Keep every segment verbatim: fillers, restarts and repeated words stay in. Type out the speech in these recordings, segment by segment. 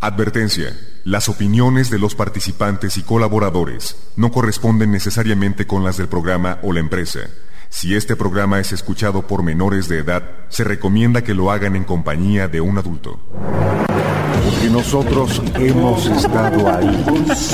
Advertencia. Las opiniones de los participantes y colaboradores no corresponden necesariamente con las del programa o la empresa. Si este programa es escuchado por menores de edad, se recomienda que lo hagan en compañía de un adulto. Porque nosotros hemos estado ahí.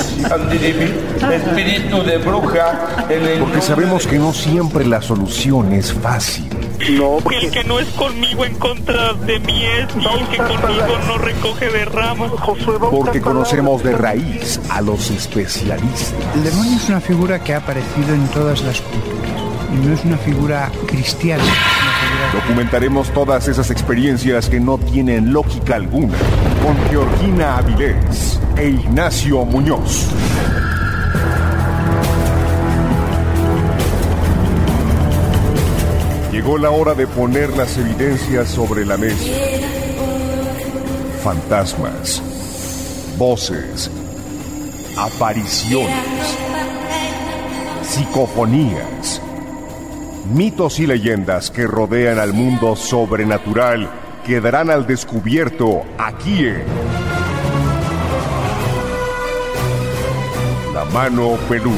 Espíritu de bruja. Porque sabemos que no siempre la solución es fácil. No, porque el que no es conmigo en contra de mí es, y el que conmigo no recoge de ramas. Porque conocemos de raíz a los especialistas. El demonio es una figura que ha aparecido en todas las culturas. Y no es una figura cristiana. Es una figura... Documentaremos todas esas experiencias que no tienen lógica alguna con Georgina Avilés e Ignacio Muñoz. Llegó la hora de poner las evidencias sobre la mesa. Fantasmas, voces, apariciones, psicofonías, mitos y leyendas que rodean al mundo sobrenatural quedarán al descubierto aquí en La Mano Peluda.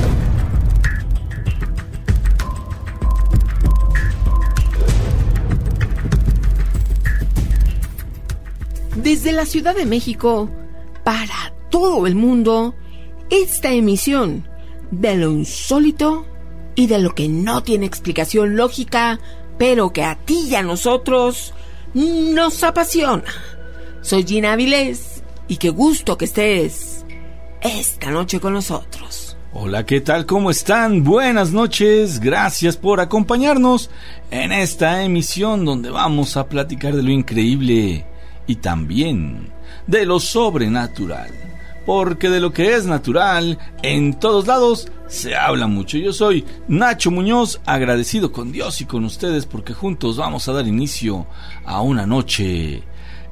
Desde la Ciudad de México, para todo el mundo, esta emisión de lo insólito y de lo que no tiene explicación lógica, pero que a ti y a nosotros nos apasiona. Soy Gina Avilés y qué gusto que estés esta noche con nosotros. Hola, ¿qué tal? ¿Cómo están? Buenas noches, gracias por acompañarnos en esta emisión donde vamos a platicar de lo increíble y también de lo sobrenatural, porque de lo que es natural en todos lados se habla mucho. Yo soy Nacho Muñoz, agradecido con Dios y con ustedes porque juntos vamos a dar inicio a una noche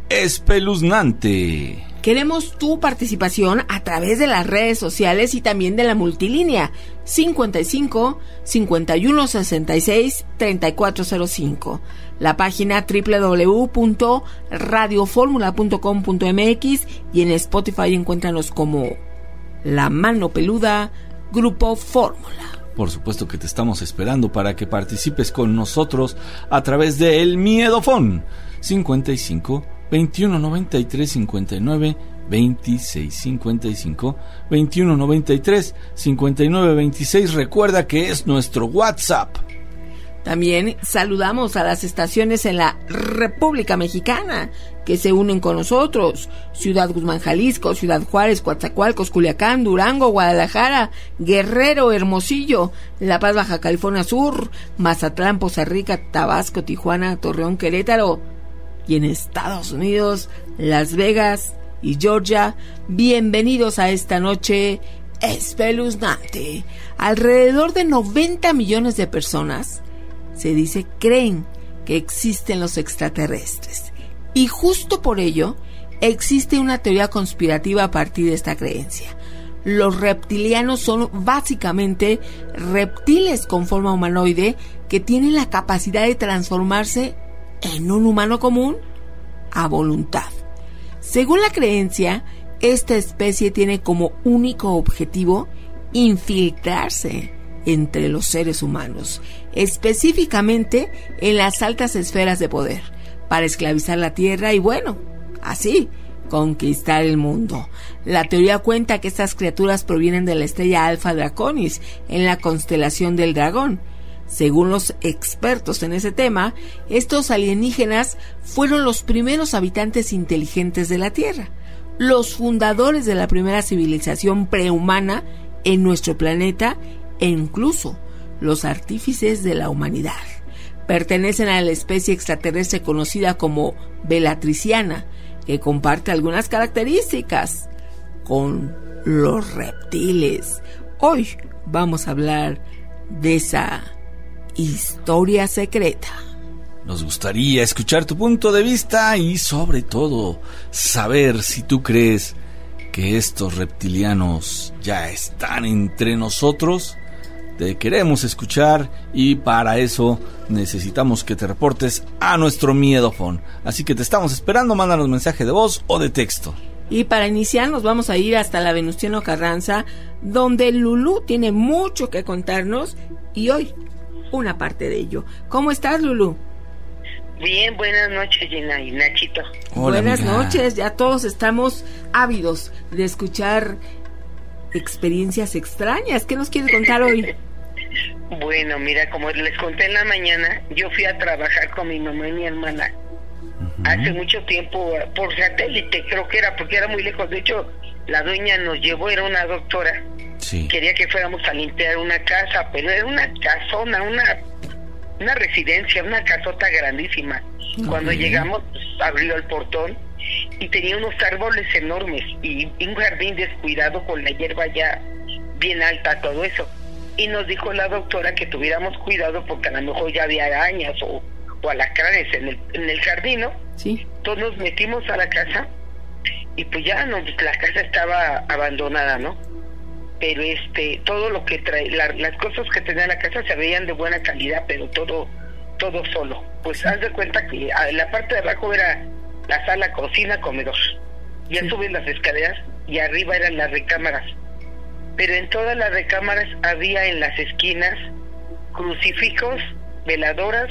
espeluznante. Queremos tu participación a través de las redes sociales y también de la multilínea cincuenta y cinco, cincuenta y uno, sesenta y seis, treinta y cuatro cero cinco, la página doble u doble u doble u punto radio fórmula punto com punto m x y en Spotify encuéntranos como La Mano Peluda, Grupo Fórmula. Por supuesto que te estamos esperando para que participes con nosotros a través de El Miedofón cincuenta y cinco, veintiuno noventa y tres, cincuenta y nueve, veintiséis, cincuenta y cinco, veintiuno noventa y tres, cincuenta y nueve, veintiséis. Recuerda que es nuestro WhatsApp. También saludamos a las estaciones en la República Mexicana que se unen con nosotros: Ciudad Guzmán, Jalisco, Ciudad Juárez, Coatzacoalcos, Culiacán, Durango, Guadalajara, Guerrero, Hermosillo, La Paz, Baja California Sur, Mazatlán, Poza Rica, Tabasco, Tijuana, Torreón, Querétaro, y en Estados Unidos, Las Vegas y Georgia. Bienvenidos a esta noche espeluznante. Alrededor de noventa millones de personas, se dice, creen que existen los extraterrestres. Y justo por ello, existe una teoría conspirativa a partir de esta creencia. Los reptilianos son básicamente reptiles con forma humanoide que tienen la capacidad de transformarse en un humano común a voluntad. Según la creencia, esta especie tiene como único objetivo infiltrarse entre los seres humanos, específicamente en las altas esferas de poder, para esclavizar la tierra y, bueno, así conquistar el mundo. La teoría cuenta que estas criaturas provienen de la estrella Alfa Draconis, en la constelación del Dragón. Según los expertos en ese tema, estos alienígenas fueron los primeros habitantes inteligentes de la Tierra, los fundadores de la primera civilización prehumana en nuestro planeta e incluso los artífices de la humanidad. Pertenecen a la especie extraterrestre conocida como Belatriciana, que comparte algunas características con los reptiles. Hoy vamos a hablar de esa historia secreta. Nos gustaría escuchar tu punto de vista y, sobre todo, saber si tú crees que estos reptilianos ya están entre nosotros. Te queremos escuchar y para eso necesitamos que te reportes a nuestro Miedofón. Así que te estamos esperando, mándanos mensaje de voz o de texto. Y para iniciar nos vamos a ir hasta la Venustiano Carranza, donde Lulú tiene mucho que contarnos y hoy una parte de ello. ¿Cómo estás, Lulú? Bien, buenas noches, Gina y Nachito. Hola, buenas amiga. noches, ya todos estamos ávidos de escuchar experiencias extrañas. ¿Qué nos quieres contar hoy? Bueno, mira, como les conté en la mañana, yo fui a trabajar con mi mamá y mi hermana uh-huh. hace mucho tiempo por satélite, creo que era, porque era muy lejos. De hecho, la dueña nos llevó, era una doctora, sí. Quería que fuéramos a limpiar una casa, pero era una casona, una una residencia, una casota grandísima. Okay. Cuando llegamos, pues, abrió el portón y tenía unos árboles enormes y un jardín descuidado con la hierba ya bien alta, todo eso. Y nos dijo la doctora que tuviéramos cuidado porque a lo mejor ya había arañas o, o alacranes en el, en el jardín, ¿no? Sí. Entonces nos metimos a la casa y pues ya no, la casa estaba abandonada, ¿no? Pero este, todo lo que trae, la, las cosas que tenía la casa se veían de buena calidad, pero todo, todo solo. Pues haz de cuenta que a, la parte de abajo era la sala, cocina, comedor. Ya sí. Subes las escaleras y arriba eran las recámaras. Pero en todas las recámaras había en las esquinas crucifijos, veladoras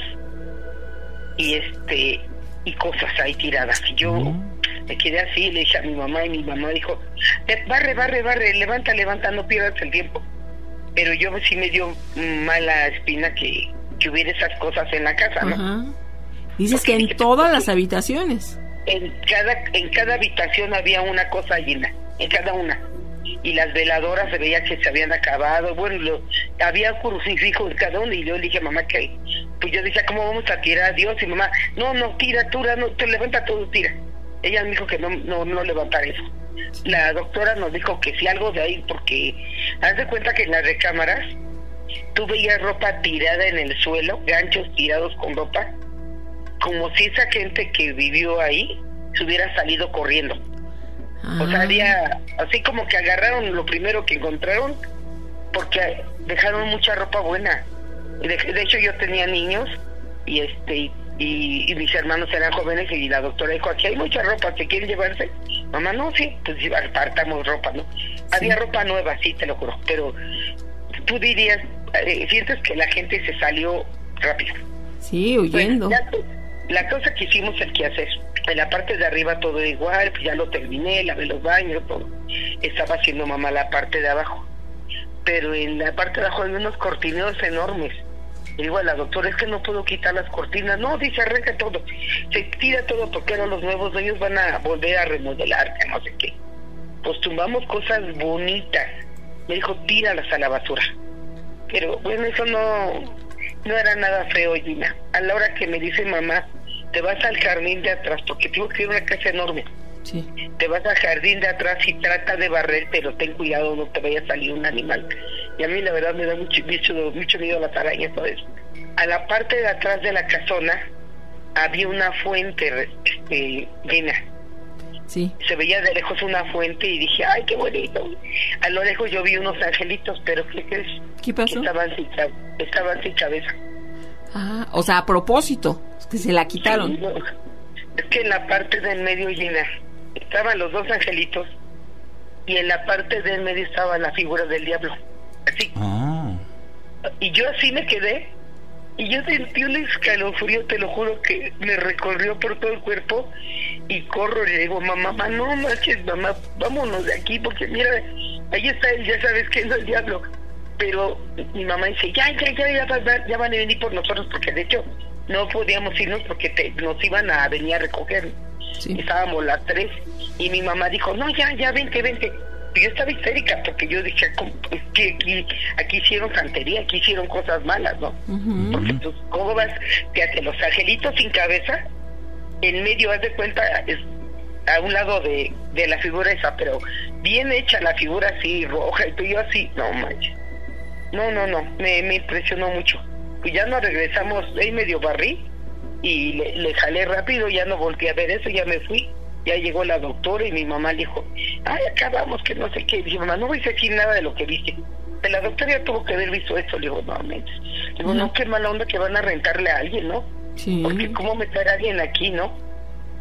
y este y cosas ahí tiradas. Y yo mm. me quedé así, le dije a mi mamá y mi mamá dijo, barre, barre, barre, levanta, levanta, no pierdas el tiempo. Pero yo sí me dio mala espina que, que hubiera esas cosas en la casa, ¿no? Ajá. Dices Porque que en todas las habitaciones. En cada, en cada habitación había una cosa llena, en cada una. Y las veladoras se veía que se habían acabado, bueno, lo, había crucifijos en cada uno, y yo le dije a mamá que, pues yo decía, ¿cómo vamos a tirar a Dios? Y mamá, no, no, tira, tira, no, te levanta todo, tira. Ella me dijo que no, no, no levantar eso. La doctora nos dijo que si algo de ahí, porque haz de cuenta que en las recámaras tú veías ropa tirada en el suelo, ganchos tirados con ropa, como si esa gente que vivió ahí se hubiera salido corriendo. Ah. O sea, había, así como que agarraron lo primero que encontraron, porque dejaron mucha ropa buena. De, de hecho, yo tenía niños y este y, y mis hermanos eran jóvenes y la doctora dijo, aquí hay mucha ropa, ¿se quieren llevarse? Mamá, no, sí, pues apartamos ropa, ¿no? Sí. Había ropa nueva, sí, te lo juro, pero tú dirías, eh, sientes que la gente se salió rápido. Sí, huyendo. Pues, ya, la cosa que hicimos el quehacer, en la parte de arriba todo igual, pues ya lo terminé, lavé los baños, todo. Estaba haciendo mamá la parte de abajo. Pero en la parte de abajo hay unos cortineros enormes. Le digo a la doctora, es que no puedo quitar las cortinas. No, dice, arranca todo. Se tira todo porque ahora los nuevos dueños van a volver a remodelar, que no sé qué. Pues tumbamos cosas bonitas. Me dijo, tíralas a la basura. Pero bueno, eso no, no era nada feo, Gina. A la hora que me dice mamá, te vas al jardín de atrás, porque tengo que ir a una casa enorme. Sí. Te vas al jardín de atrás y trata de barrer, pero ten cuidado, no te vaya a salir un animal. Y a mí la verdad me da mucho, mucho, mucho miedo las arañas, todo eso. A la parte de atrás de la casona había una fuente este, llena. Sí. Se veía de lejos una fuente y dije, ay, qué bonito. A lo lejos yo vi unos angelitos, pero ¿qué crees? ¿Qué pasó? Estaban sin, estaban sin cabeza. Ah, o sea, a propósito, que se la quitaron. Sí, no. Es que en la parte del medio, Gina, estaban los dos angelitos y en la parte del medio estaba la figura del diablo. Así. Ah. Y yo así me quedé y yo sentí un escalofrío, te lo juro, que me recorrió por todo el cuerpo y corro y le digo, mamá, mamá, no manches, mamá, vámonos de aquí porque mira, ahí está él, ya sabes que es el diablo. Pero mi mamá dice, ya, ya, ya, ya, ya, ya van a venir por nosotros, porque de hecho no podíamos irnos porque te, nos iban a venir a recoger. Sí. Estábamos las tres y mi mamá dijo, no, ya, ya, vente, vente. Y yo estaba histérica porque yo dije, es que aquí, aquí hicieron santería, aquí hicieron cosas malas, ¿no? Uh-huh. Porque tú, ¿cómo vas? Te hacen los angelitos sin cabeza, en medio, haz de cuenta, es a un lado de, de la figura esa, pero bien hecha la figura así, roja, y tú y yo así, no manches. No, no, no, me, me impresionó mucho. Pues ya nos regresamos, ahí medio barrí, y le, le jalé rápido, ya no volteé a ver eso, ya me fui. Ya llegó la doctora y mi mamá le dijo, ay, acabamos, que no sé qué. Dije, mamá, no voy a decir nada de lo que viste. Pero la doctora ya tuvo que haber visto esto. Le digo, no, mentes. Le digo, no, qué mala onda que van a rentarle a alguien, ¿no? Sí. Porque cómo meter a alguien aquí, ¿no?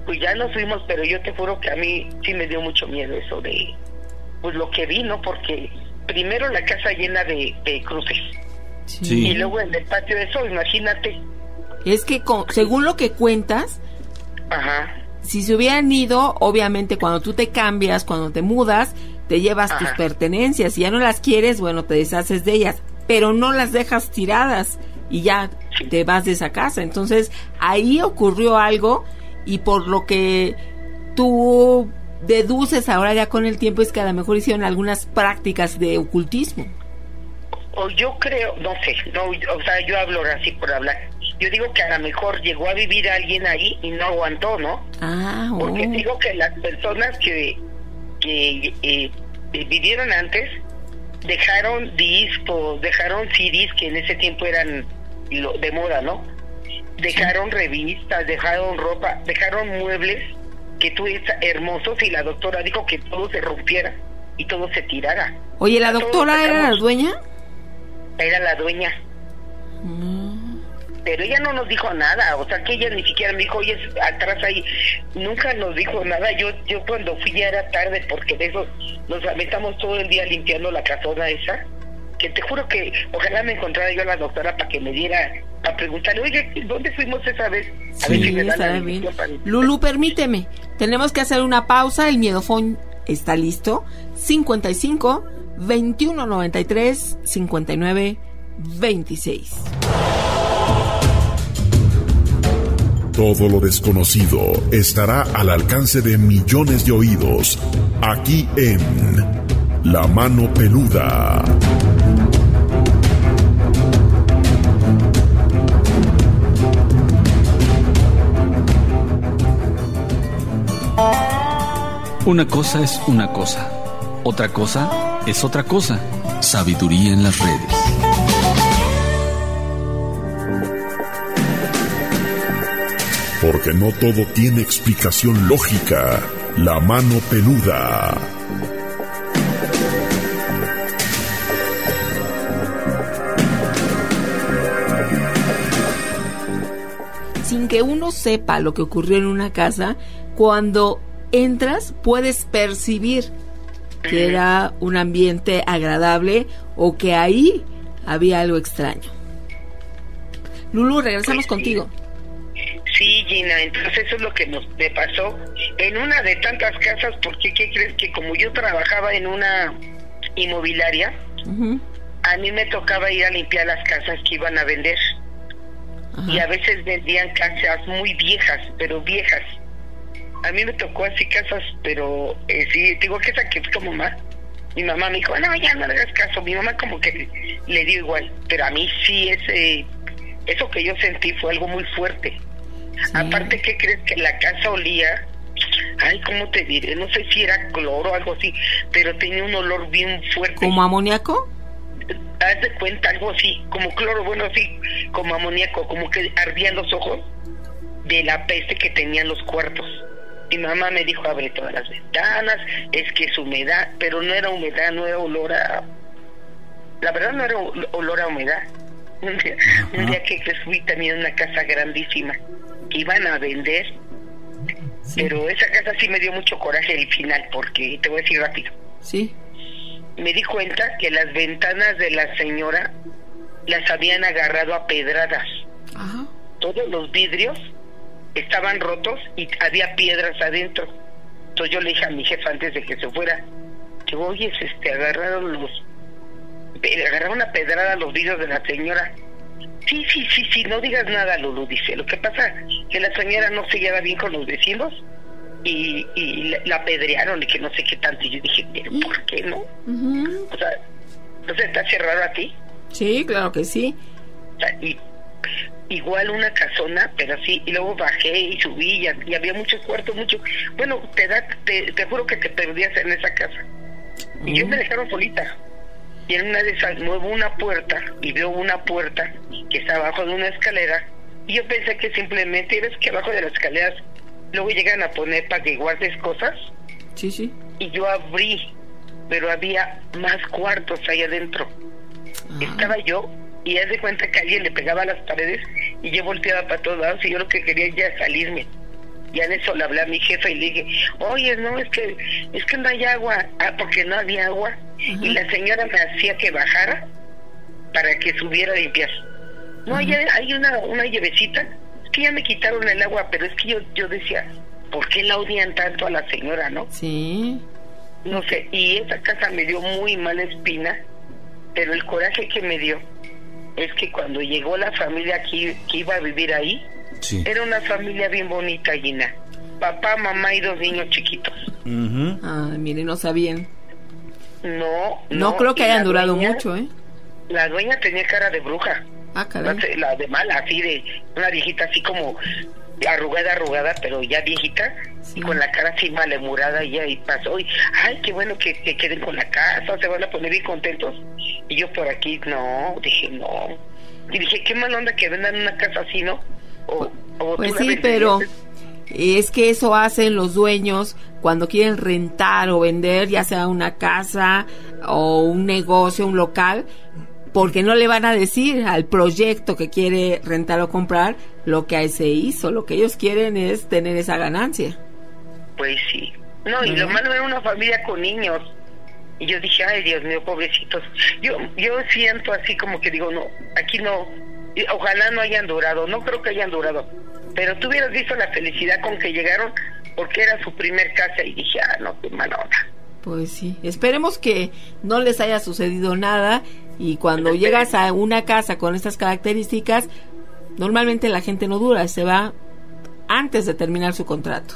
pues ya nos fuimos, pero yo te juro que a mí sí me dio mucho miedo eso de, pues lo que vi, ¿no? Porque primero la casa llena de, de cruces. Sí. Y luego en el patio de eso, imagínate. Es que con, según lo que cuentas, ajá, si se hubieran ido, obviamente cuando tú te cambias, cuando te mudas, te llevas ajá. tus pertenencias. Si ya no las quieres, bueno, te deshaces de ellas, pero no las dejas tiradas y ya sí. te vas de esa casa. Entonces ahí ocurrió algo, y por lo que tú deduces ahora ya con el tiempo es que a lo mejor hicieron algunas prácticas de ocultismo. O yo creo, no sé, no, o sea, yo hablo así por hablar. Yo digo que a lo mejor llegó a vivir alguien ahí y no aguantó, ¿no? Ah, oh. Porque digo que las personas que, que eh, vivieron antes dejaron discos, dejaron C Ds que en ese tiempo eran lo, de moda, ¿no? Dejaron sí. revistas, dejaron ropa, dejaron muebles que tú estás hermosos, y la doctora dijo que todo se rompiera y todo se tirara. Oye, ¿la doctora era la dueña? Era la dueña. Mm. Pero ella no nos dijo nada, o sea que ella ni siquiera me dijo, oye, atrás ahí, nunca nos dijo nada. Yo yo cuando fui ya era tarde, porque de eso nos lamentamos todo el día limpiando la casona esa, que te juro que ojalá me encontrara yo a la doctora para que me diera, para preguntarle, oye, ¿dónde fuimos esa vez? A sí, ver si me da la bien. Para... Lulu, permíteme, tenemos que hacer una pausa, el miedofón está listo, cincuenta y cinco, veintiuno noventa y tres, cincuenta y nueve, veintiséis. Todo lo desconocido estará al alcance de millones de oídos, aquí en La Mano Peluda. Una cosa es una cosa, otra cosa es otra cosa. Sabiduría en las redes. Porque no todo tiene explicación lógica. La Mano Peluda. Sin que uno sepa lo que ocurrió en una casa, cuando entras puedes percibir que era un ambiente agradable o que ahí había algo extraño. Lulu, regresamos pues sí. contigo. Sí, Gina, entonces eso es lo que nos me pasó en una de tantas casas, porque ¿qué crees? Que como yo trabajaba en una inmobiliaria, uh-huh. a mí me tocaba ir a limpiar las casas que iban a vender. Uh-huh. Y a veces vendían casas muy viejas, pero viejas. A mí me tocó así casas, pero eh, sí, digo que esa que fue como mamá. Mi mamá me dijo, no, ya no le hagas caso. Mi mamá como que le, le dio igual, pero a mí sí, ese, eso que yo sentí fue algo muy fuerte. Sí. Aparte, ¿qué crees? Que la casa olía, ay, ¿cómo te diré? No sé si era cloro o algo así, pero tenía un olor bien fuerte. ¿Como amoníaco? Haz de cuenta, algo así, como cloro, bueno, así, como amoníaco, como que ardían los ojos de la peste que tenían los cuartos. Mi mamá me dijo, abre todas las ventanas, es que es humedad, pero no era humedad, no era olor a... La verdad no era olor a humedad. Un día, uh-huh. un día que fui también a una casa grandísima, que iban a vender, sí. pero esa casa sí me dio mucho coraje el final, porque te voy a decir rápido. Sí. Me di cuenta que las ventanas de la señora las habían agarrado a pedradas. Ajá. Todos los vidrios estaban rotos y había piedras adentro. Entonces yo le dije a mi jefa antes de que se fuera, que oye, este, agarraron los, agarraron una pedrada a los vidrios de la señora. Sí, sí, sí, sí, no digas nada, Lulu, dice. Lo que pasa que la señora no se lleva bien con los vecinos y, y la, la apedrearon y que no sé qué tanto. Y yo dije, pero ¿por qué no? Uh-huh. O sea, ¿no se te hace raro a ti? Sí, claro que sí. O sea, y igual una casona, pero así, y luego bajé y subí y, y había muchos cuartos, mucho. Bueno, te da, te, te juro que te perdías en esa casa. Uh-huh. Y yo me dejaron solita. Y en una de esas muevo una puerta y veo una puerta que está abajo de una escalera. Y yo pensé que simplemente, ves que abajo de las escaleras luego llegan a poner para que guardes cosas. Sí, sí. Y yo abrí, pero había más cuartos ahí adentro. Ah. Estaba yo y haz de cuenta que alguien le pegaba a las paredes y yo volteaba para todos lados y yo lo que quería ya salirme. Ya en eso le hablé a mi jefa y le dije, oye, no, es que es que no hay agua. Ah, porque no había agua. Uh-huh. Y la señora me hacía que bajara para que subiera a limpiar. No, uh-huh. hay, hay una, una llavecita. Es que ya me quitaron el agua, pero es que yo, yo decía, ¿por qué la odian tanto a la señora, no? Sí. No sé, y esa casa me dio muy mala espina, pero el coraje que me dio es que cuando llegó la familia que, que iba a vivir ahí, sí. era una familia bien bonita, Gina. Papá, mamá y dos niños chiquitos. Uh-huh. Ah, mire, no sabían. No, no. No creo que hayan durado dueña, mucho, ¿eh? La dueña tenía cara de bruja. Ah, caray. La, la de mala, así de una viejita así como arrugada, arrugada, pero ya viejita, sí. con la cara así malemurada, y ahí pasó, y ay, qué bueno que, que queden con la casa, se van a poner bien contentos. Y yo por aquí, no, dije, no. Y dije, qué mal onda que vendan una casa así, ¿no? O, o pues sí, pero es que eso hacen los dueños cuando quieren rentar o vender, ya sea una casa o un negocio, un local, porque no le van a decir al proyecto que quiere rentar o comprar lo que ahí se hizo. Lo que ellos quieren es tener esa ganancia. Pues sí. No, y uh-huh. lo malo era una familia con niños. Y yo dije, ay, Dios mío, pobrecitos. Yo yo siento así como que digo, no, aquí no, ojalá no hayan durado, no creo que hayan durado. Pero tú hubieras visto la felicidad con que llegaron, porque era su primer casa, y dije, ah, no, qué mala onda. Pues sí, esperemos que no les haya sucedido nada, y cuando pues llegas a una casa con estas características, normalmente la gente no dura, se va antes de terminar su contrato.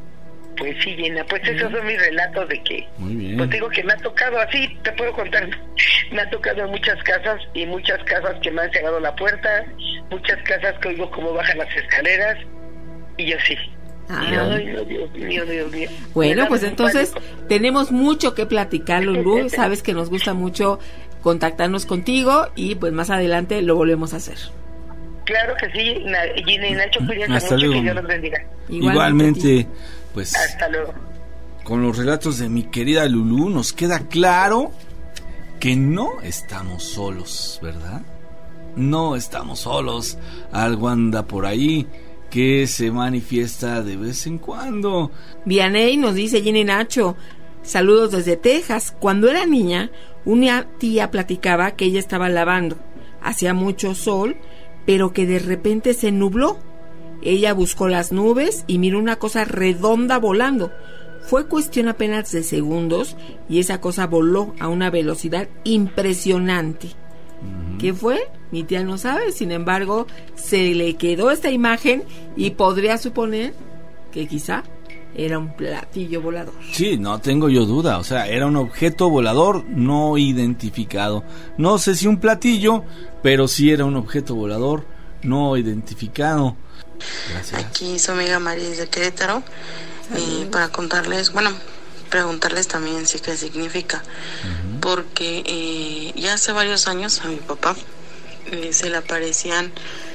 Pues sí, Gina, pues esos son mis relatos de que, muy bien. Pues digo que me ha tocado, así te puedo contar, me ha tocado en muchas casas, y muchas casas que me han cerrado la puerta, muchas casas que oigo cómo bajan las escaleras, y yo sí. Ah. Y yo, ay, no, Dios mío, Dios mío. Bueno, pues entonces tenemos mucho que platicar, Lulú, sabes que nos gusta mucho contactarnos contigo, y pues más adelante lo volvemos a hacer. Claro que sí, Gina y Nacho, cuídense mucho, luego. Que Dios los bendiga. Igualmente, Igualmente pues hasta luego. Con los relatos de mi querida Lulú nos queda claro que no estamos solos, ¿verdad? No estamos solos. Algo anda por ahí que se manifiesta de vez en cuando. Vianey nos dice, Gina y Nacho, saludos desde Texas. Cuando era niña, una tía platicaba que ella estaba lavando. Hacía mucho sol, pero que de repente se nubló. Ella buscó las nubes y miró una cosa redonda volando. Fue cuestión apenas de segundos y esa cosa voló a una velocidad impresionante. Uh-huh. ¿Qué fue? Mi tía no sabe, sin embargo, se le quedó esta imagen y podría suponer que quizá era un platillo volador. Sí, no tengo yo duda, o sea, era un objeto volador no identificado. No sé si un platillo, pero sí era un objeto volador no identificado. Gracias. Aquí su amiga María de Querétaro, y para contarles, bueno, preguntarles también sí qué significa, uh-huh. porque eh, ya hace varios años a mi papá eh, se le aparecían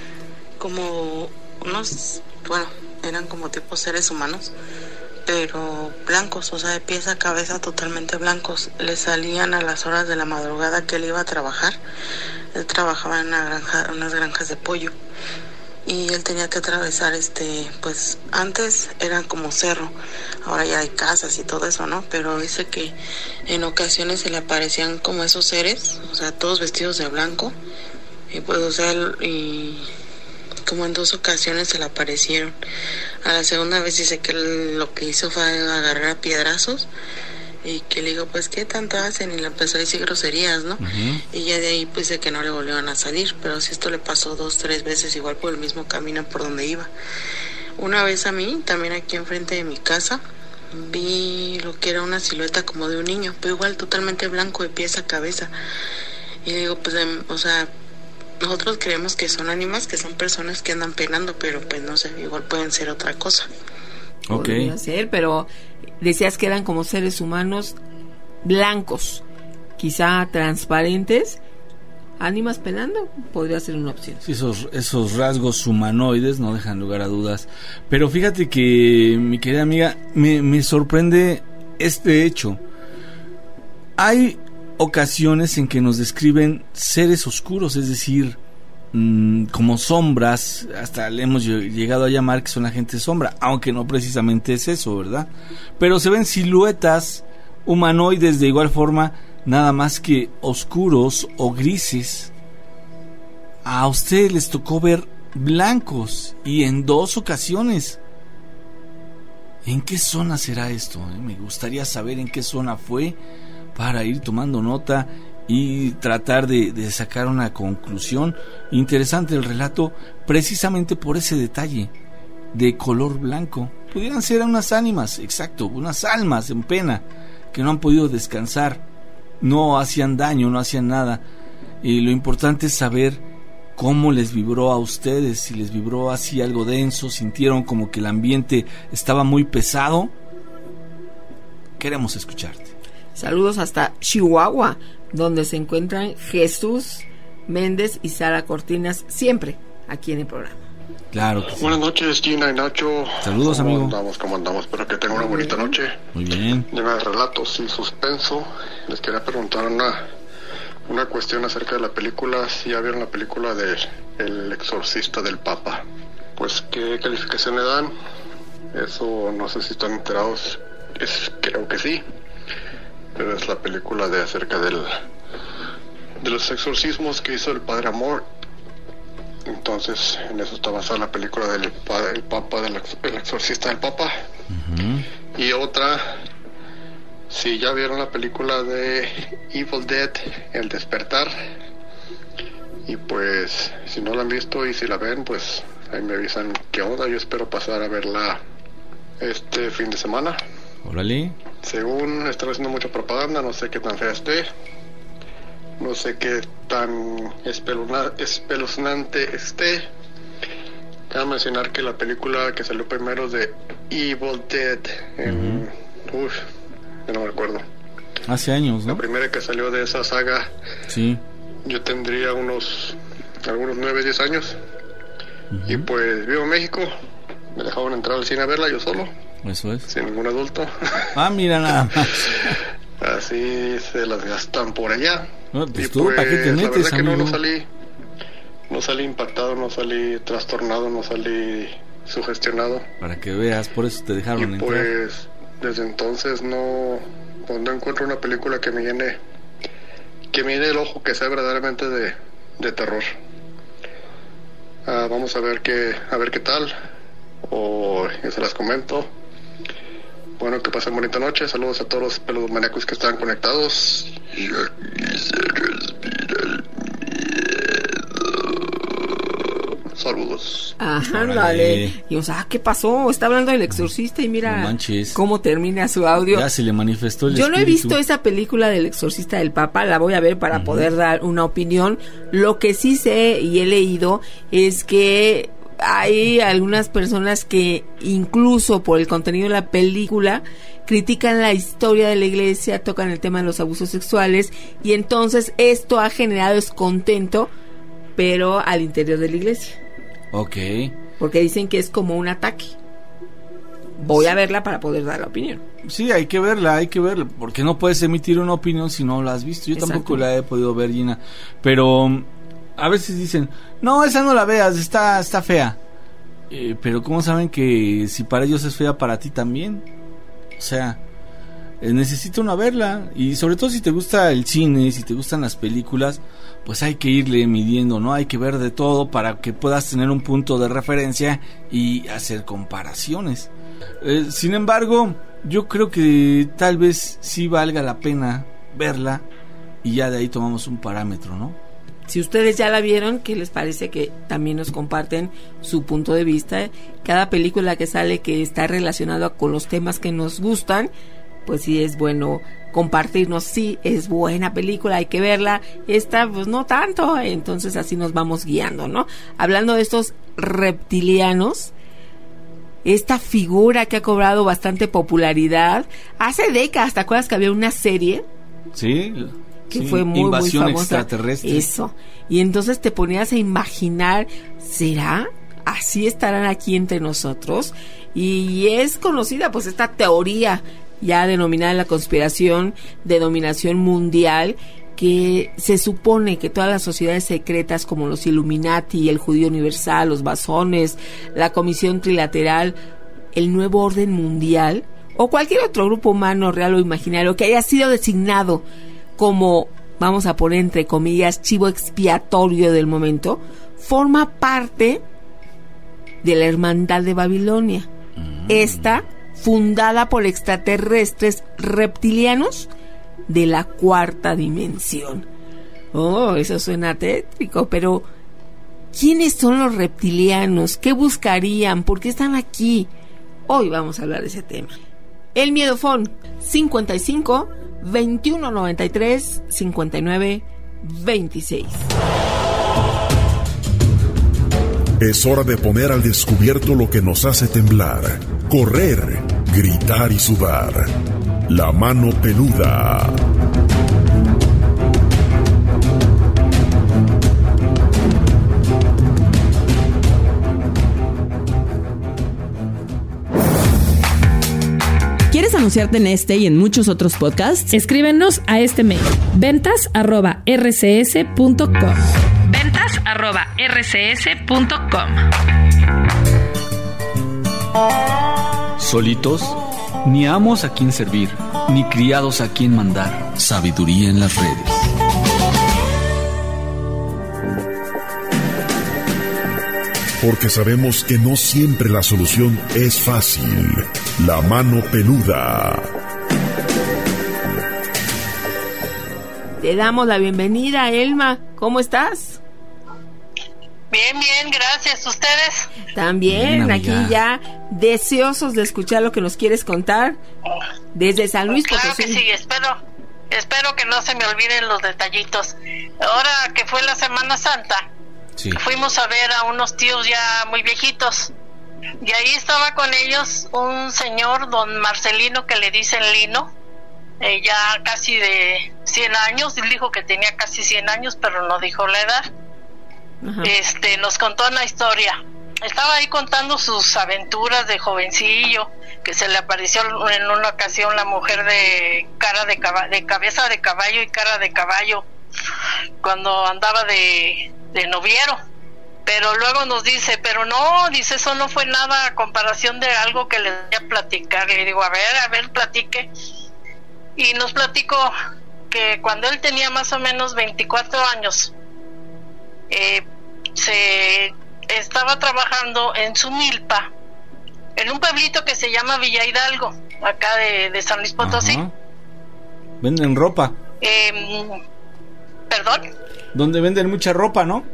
como unos, bueno, eran como tipo seres humanos, pero blancos, o sea, de pies a cabeza totalmente blancos. Le salían a las horas de la madrugada que él iba a trabajar. Él trabajaba en una granja, unas granjas de pollo, y él tenía que atravesar, este, pues antes eran como cerro, ahora ya hay casas y todo eso, ¿no? Pero dice que en ocasiones se le aparecían como esos seres, o sea, todos vestidos de blanco, y pues, o sea, y como en dos ocasiones se le aparecieron. A la segunda vez dice que él lo que hizo fue agarrar a piedrazos, y que le digo, pues, ¿qué tanto hacen? Y le empezó a decir groserías, ¿no? Uh-huh. Y ya de ahí, pues, de que no le volvieron a salir. Pero si esto le pasó dos, tres veces, igual por el mismo camino por donde iba. Una vez a mí, también aquí enfrente de mi casa, vi lo que era una silueta como de un niño, pero igual totalmente blanco de pies a cabeza. Y digo, pues, eh, o sea, nosotros creemos que son ánimas, que son personas que andan penando, pero pues no sé, igual pueden ser otra cosa. Ok. Podría ser, pero decías que eran como seres humanos blancos, quizá transparentes. Ánimas penando podría ser una opción. Sí, esos, esos rasgos humanoides no dejan lugar a dudas. Pero fíjate que, mi querida amiga, me, me sorprende este hecho. Hay ocasiones en que nos describen seres oscuros, es decir, mmm, como sombras, hasta le hemos llegado a llamar que son agentes sombra, aunque no precisamente es eso, ¿verdad? Pero se ven siluetas humanoides de igual forma, nada más que oscuros o grises. A ustedes les tocó ver blancos y en dos ocasiones. ¿En qué zona será esto? Eh? Me gustaría saber en qué zona fue para ir tomando nota y tratar de, de sacar una conclusión. Interesante el relato, precisamente por ese detalle de color blanco. Pudieran ser unas ánimas, exacto, unas almas en pena que no han podido descansar, no hacían daño, no hacían nada. Y lo importante es saber cómo les vibró a ustedes, si les vibró así algo denso, sintieron como que el ambiente estaba muy pesado. Queremos escucharte. Saludos hasta Chihuahua, donde se encuentran Jesús Méndez y Sara Cortinas, siempre aquí en el programa. Claro que sí. Buenas noches, Gina y Nacho. Saludos, ¿Cómo amigo. andamos? ¿Cómo andamos? Espero que tengan una bonita noche. Muy bien. Llena de relatos y suspenso. Les quería preguntar una, una cuestión acerca de la película. Si ya vieron la película de El Exorcista del Papa, pues ¿qué calificación le dan? Eso no sé si están enterados. Es, creo que sí. Pero es la película de acerca del de los exorcismos que hizo el Padre Amor. Entonces, en eso está basada la película del el Papa, del el Exorcista del Papa. Uh-huh. Y otra, si ya vieron la película de Evil Dead, El Despertar. Y pues, si no la han visto y si la ven, pues ahí me avisan qué onda. Yo espero pasar a verla este fin de semana. Órale. Según están haciendo mucha propaganda, no sé qué tan fea esté. No sé qué tan espeluna, espeluznante esté. Cabe mencionar que la película que salió primero de Evil Dead en... Uh-huh. Uf, ya no me acuerdo. Hace años, ¿no? La primera que salió de esa saga. Sí. Yo tendría unos... algunos nueve, diez años. Uh-huh. Y pues vivo en México. Me dejaban entrar al cine a verla yo solo. Eso es. Sin ningún adulto. Ah, mira nada más. Así se las gastan por allá. No, pues y tú, pues, ¿para qué te metes, la verdad que amigo? no, no salí, no salí impactado, no salí trastornado, no salí sugestionado. Para que veas, por eso te dejaron y entrar. Pues desde entonces no, pues, no encuentro una película que me llene, que me llene el ojo, que sea verdaderamente de, de terror. Ah, vamos a ver qué, a ver qué tal, o ya se las comento. Bueno, que pasen bonita noche. Saludos a todos los peludomaniacos que están conectados. Y aquí se respira el miedo. Saludos. Ajá, dale. Y o sea, ¿qué pasó? Está hablando del Exorcista y mira no cómo termina su audio. Ya se le manifestó el Yo espíritu. no he visto esa película del Exorcista del Papa, la voy a ver para uh-huh. poder dar una opinión. Lo que sí sé y he leído es que hay algunas personas que incluso por el contenido de la película critican la historia de la iglesia, tocan el tema de los abusos sexuales y entonces esto ha generado descontento, pero al interior de la iglesia. Ok. Porque dicen que es como un ataque. Voy sí. a verla para poder dar la opinión. Sí, hay que verla, hay que verla, porque no puedes emitir una opinión si no la has visto. Yo Exacto. tampoco la he podido ver, Gina, pero a veces dicen, no, esa no la veas, está, está fea. Eh, pero ¿cómo saben que si para ellos es fea, para ti también? O sea, eh, necesita una verla. Y sobre todo si te gusta el cine, si te gustan las películas, pues hay que irle midiendo, ¿no? Hay que ver de todo para que puedas tener un punto de referencia y hacer comparaciones. Eh, sin embargo, yo creo que tal vez sí valga la pena verla y ya de ahí tomamos un parámetro, ¿no? Si ustedes ya la vieron, ¿qué les parece que también nos comparten su punto de vista? Cada película que sale que está relacionada con los temas que nos gustan, pues sí es bueno compartirnos, sí, es buena película, hay que verla. Esta, pues no tanto, entonces así nos vamos guiando, ¿no? Hablando de estos reptilianos, esta figura que ha cobrado bastante popularidad, hace décadas, ¿te acuerdas que había una serie? Sí, que sí, fue muy, invasión muy famosa. Extraterrestre. Eso. Y entonces te ponías a imaginar, ¿será? ¿Así estarán aquí entre nosotros? Y es conocida pues esta teoría ya denominada la conspiración de dominación mundial, que se supone que todas las sociedades secretas como los Illuminati, el Judío Universal, los Masones, la Comisión Trilateral, el Nuevo Orden Mundial o cualquier otro grupo humano real o imaginario que haya sido designado como, vamos a poner entre comillas, chivo expiatorio del momento, forma parte de la Hermandad de Babilonia. Mm. Esta, fundada por extraterrestres reptilianos de la cuarta dimensión. Oh, eso suena tétrico, pero ¿quiénes son los reptilianos? ¿Qué buscarían? ¿Por qué están aquí? Hoy vamos a hablar de ese tema. El Miedofón, cincuenta y cinco, veintiuno noventa y tres, cincuenta y nueve, veintiséis. Es hora de poner al descubierto lo que nos hace temblar, correr, gritar y sudar. La mano peluda. ¿Quieres anunciarte en este y en muchos otros podcasts? Escríbenos a este mail: ventas arroba r c s punto com. ventas arroba r c s punto com. ¿Solitos? Ni amos a quien servir, ni criados a quien mandar. Sabiduría en las redes. Porque sabemos que no siempre la solución es fácil. La mano peluda. Te damos la bienvenida, Elma. ¿Cómo estás? Bien, bien, gracias. ¿Ustedes? También, bien, aquí ya deseosos de escuchar lo que nos quieres contar desde San Luis Potosí. Claro que sí, espero, espero que no se me olviden los detallitos. Ahora que fue la Semana Santa, sí, fuimos a ver a unos tíos ya muy viejitos, y ahí estaba con ellos un señor, don Marcelino, que le dicen Lino, eh, ya casi de cien años. Él dijo que tenía casi cien años, pero no dijo la edad. Ajá. Este, nos contó una historia. Estaba ahí contando sus aventuras de jovencillo, que se le apareció en una ocasión la mujer de cara de caballo, de cabeza de caballo y cara de caballo, cuando andaba de, de noviero. Pero luego nos dice, pero no, dice, eso no fue nada a comparación de algo que les voy a platicar. Y digo, a ver, a ver, platique. Y nos platicó que cuando él tenía más o menos veinticuatro años, eh, se estaba trabajando en su milpa, en un pueblito que se llama Villa Hidalgo, acá de, de San Luis Potosí. Ajá. Venden ropa. Eh, ¿Perdón? Donde venden mucha ropa, ¿no?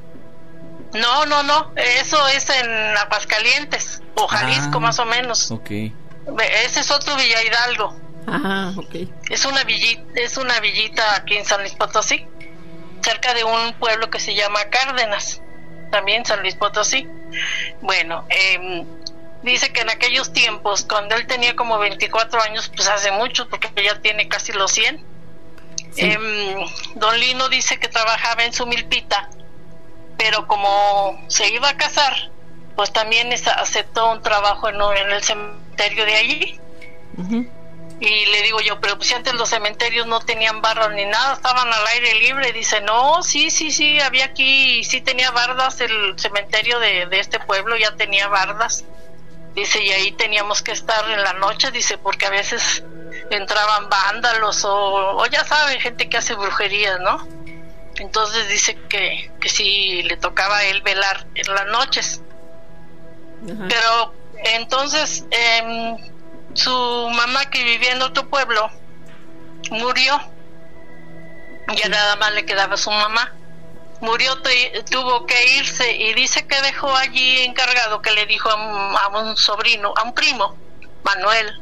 No, no, no, eso es en Aguascalientes, o Jalisco, ah, más o menos. Okay. Ese es otro Villa Hidalgo. Ajá, okay. Es una villita, es una villita aquí en San Luis Potosí, cerca de un pueblo que se llama Cárdenas, también San Luis Potosí. Bueno, eh, dice que en aquellos tiempos, cuando él tenía como veinticuatro años, pues hace mucho, porque ya tiene casi los cien, sí. eh, don Lino dice que trabajaba en su milpita, pero como se iba a casar, pues también aceptó un trabajo en, en el cementerio de allí. Uh-huh. Y le digo yo, pero pues si antes los cementerios no tenían barras ni nada, estaban al aire libre. Dice, no, sí, sí, sí, había aquí, sí tenía bardas, el cementerio de, de este pueblo ya tenía bardas. Dice, y ahí teníamos que estar en la noche, dice, porque a veces entraban vándalos o, o ya saben, gente que hace brujerías, ¿no? Entonces dice que, que sí le tocaba a él velar en las noches. Ajá. Pero entonces eh, su mamá, que vivía en otro pueblo, murió. Ya sí. Nada más le quedaba su mamá. Murió, t- tuvo que irse, y dice que dejó allí encargado, que le dijo a un, a un sobrino, a un primo, Manuel,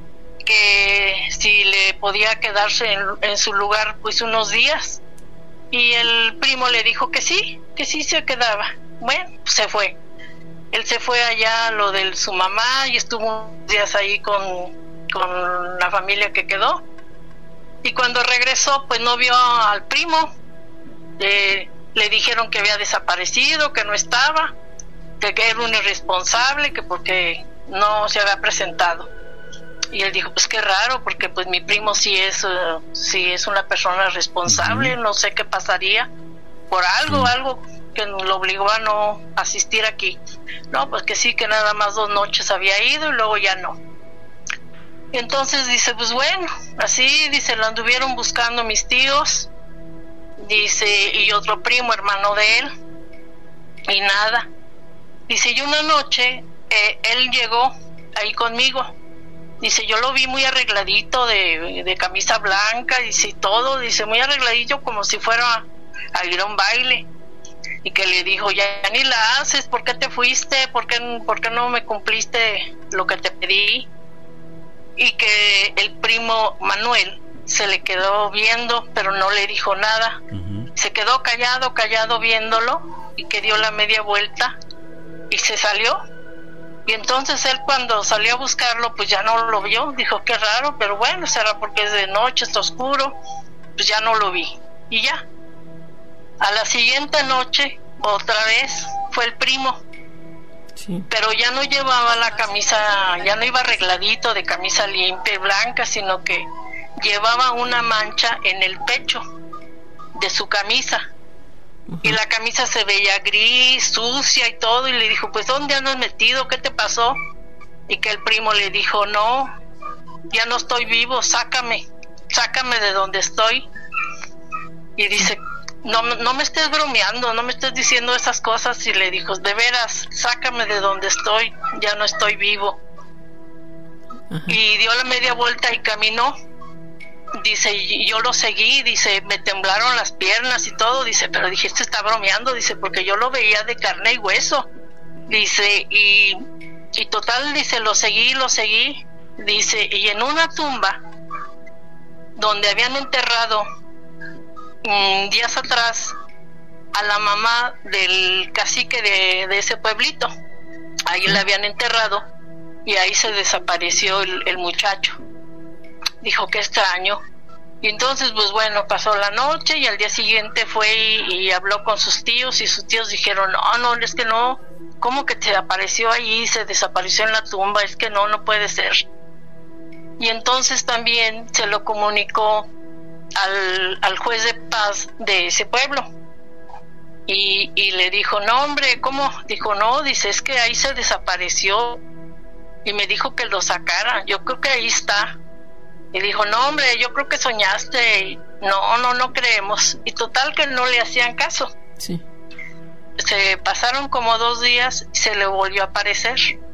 que si le podía quedarse en, en su lugar pues unos días. Y el primo le dijo que sí, que sí se quedaba. Bueno, pues se fue. Él se fue allá a lo de su mamá y estuvo unos días ahí con, con la familia que quedó. Y cuando regresó, pues no vio al primo. Eh, le dijeron que había desaparecido, que no estaba, que era un irresponsable, que porque no se había presentado. Y él dijo, pues qué raro, porque pues mi primo sí es, uh, sí es una persona responsable, uh-huh. no sé qué pasaría, por algo, sí. algo que lo obligó a no asistir aquí. No, pues que sí, que nada más dos noches había ido y luego ya no. Y entonces dice, pues bueno, así, dice, lo anduvieron buscando mis tíos, dice, y otro primo, hermano de él, y nada. Dice, y una noche, eh, él llegó ahí conmigo. Dice, yo lo vi muy arregladito, de, de camisa blanca, dice, y todo, dice, muy arregladito, como si fuera a ir a un baile. Y que le dijo, ya, ya ni la haces, ¿por qué te fuiste? ¿Por qué, por qué no me cumpliste lo que te pedí? Y que el primo Manuel se le quedó viendo, pero no le dijo nada. Uh-huh. Se quedó callado, callado viéndolo, y que dio la media vuelta y se salió. Y entonces él, cuando salió a buscarlo, pues ya no lo vio. Dijo, qué raro, pero bueno, será porque es de noche, está oscuro. Pues ya no lo vi. Y ya. A la siguiente noche, otra vez, fue el primo. Sí. Pero ya no llevaba la camisa, ya no iba arregladito de camisa limpia y blanca, sino que llevaba una mancha en el pecho de su camisa. Uh-huh. Y la camisa se veía gris, sucia y todo, y le dijo, pues ¿dónde andas metido? ¿Qué te pasó? Y que el primo le dijo, no, ya no estoy vivo, sácame, sácame de donde estoy. Y dice, no, no me estés bromeando, no me estés diciendo esas cosas. Y le dijo, de veras, sácame de donde estoy, ya no estoy vivo. Uh-huh. Y dio la media vuelta y caminó. Dice, y yo lo seguí, dice, me temblaron las piernas y todo, dice, pero dije, este está bromeando, dice, porque yo lo veía de carne y hueso, dice, y, y total, dice, lo seguí, lo seguí, dice, y en una tumba donde habían enterrado mmm, días atrás a la mamá del cacique de, de ese pueblito, ahí la habían enterrado y ahí se desapareció el, el muchacho. Dijo, qué extraño. Y entonces, pues bueno, pasó la noche y al día siguiente fue y, y habló con sus tíos, y sus tíos dijeron, no, no, es que no, ¿cómo que se apareció allí, se desapareció en la tumba? Es que no, no puede ser. Y entonces también se lo comunicó al, al juez de paz de ese pueblo. Y, y le dijo, no, hombre, ¿cómo? Dijo, no, dice, es que ahí se desapareció. Y me dijo que lo sacara, yo creo que ahí está. Y dijo, no, hombre, yo creo que soñaste. Y no, no, no creemos. Y total que no le hacían caso. Sí. Se pasaron como dos días y se le volvió a aparecer.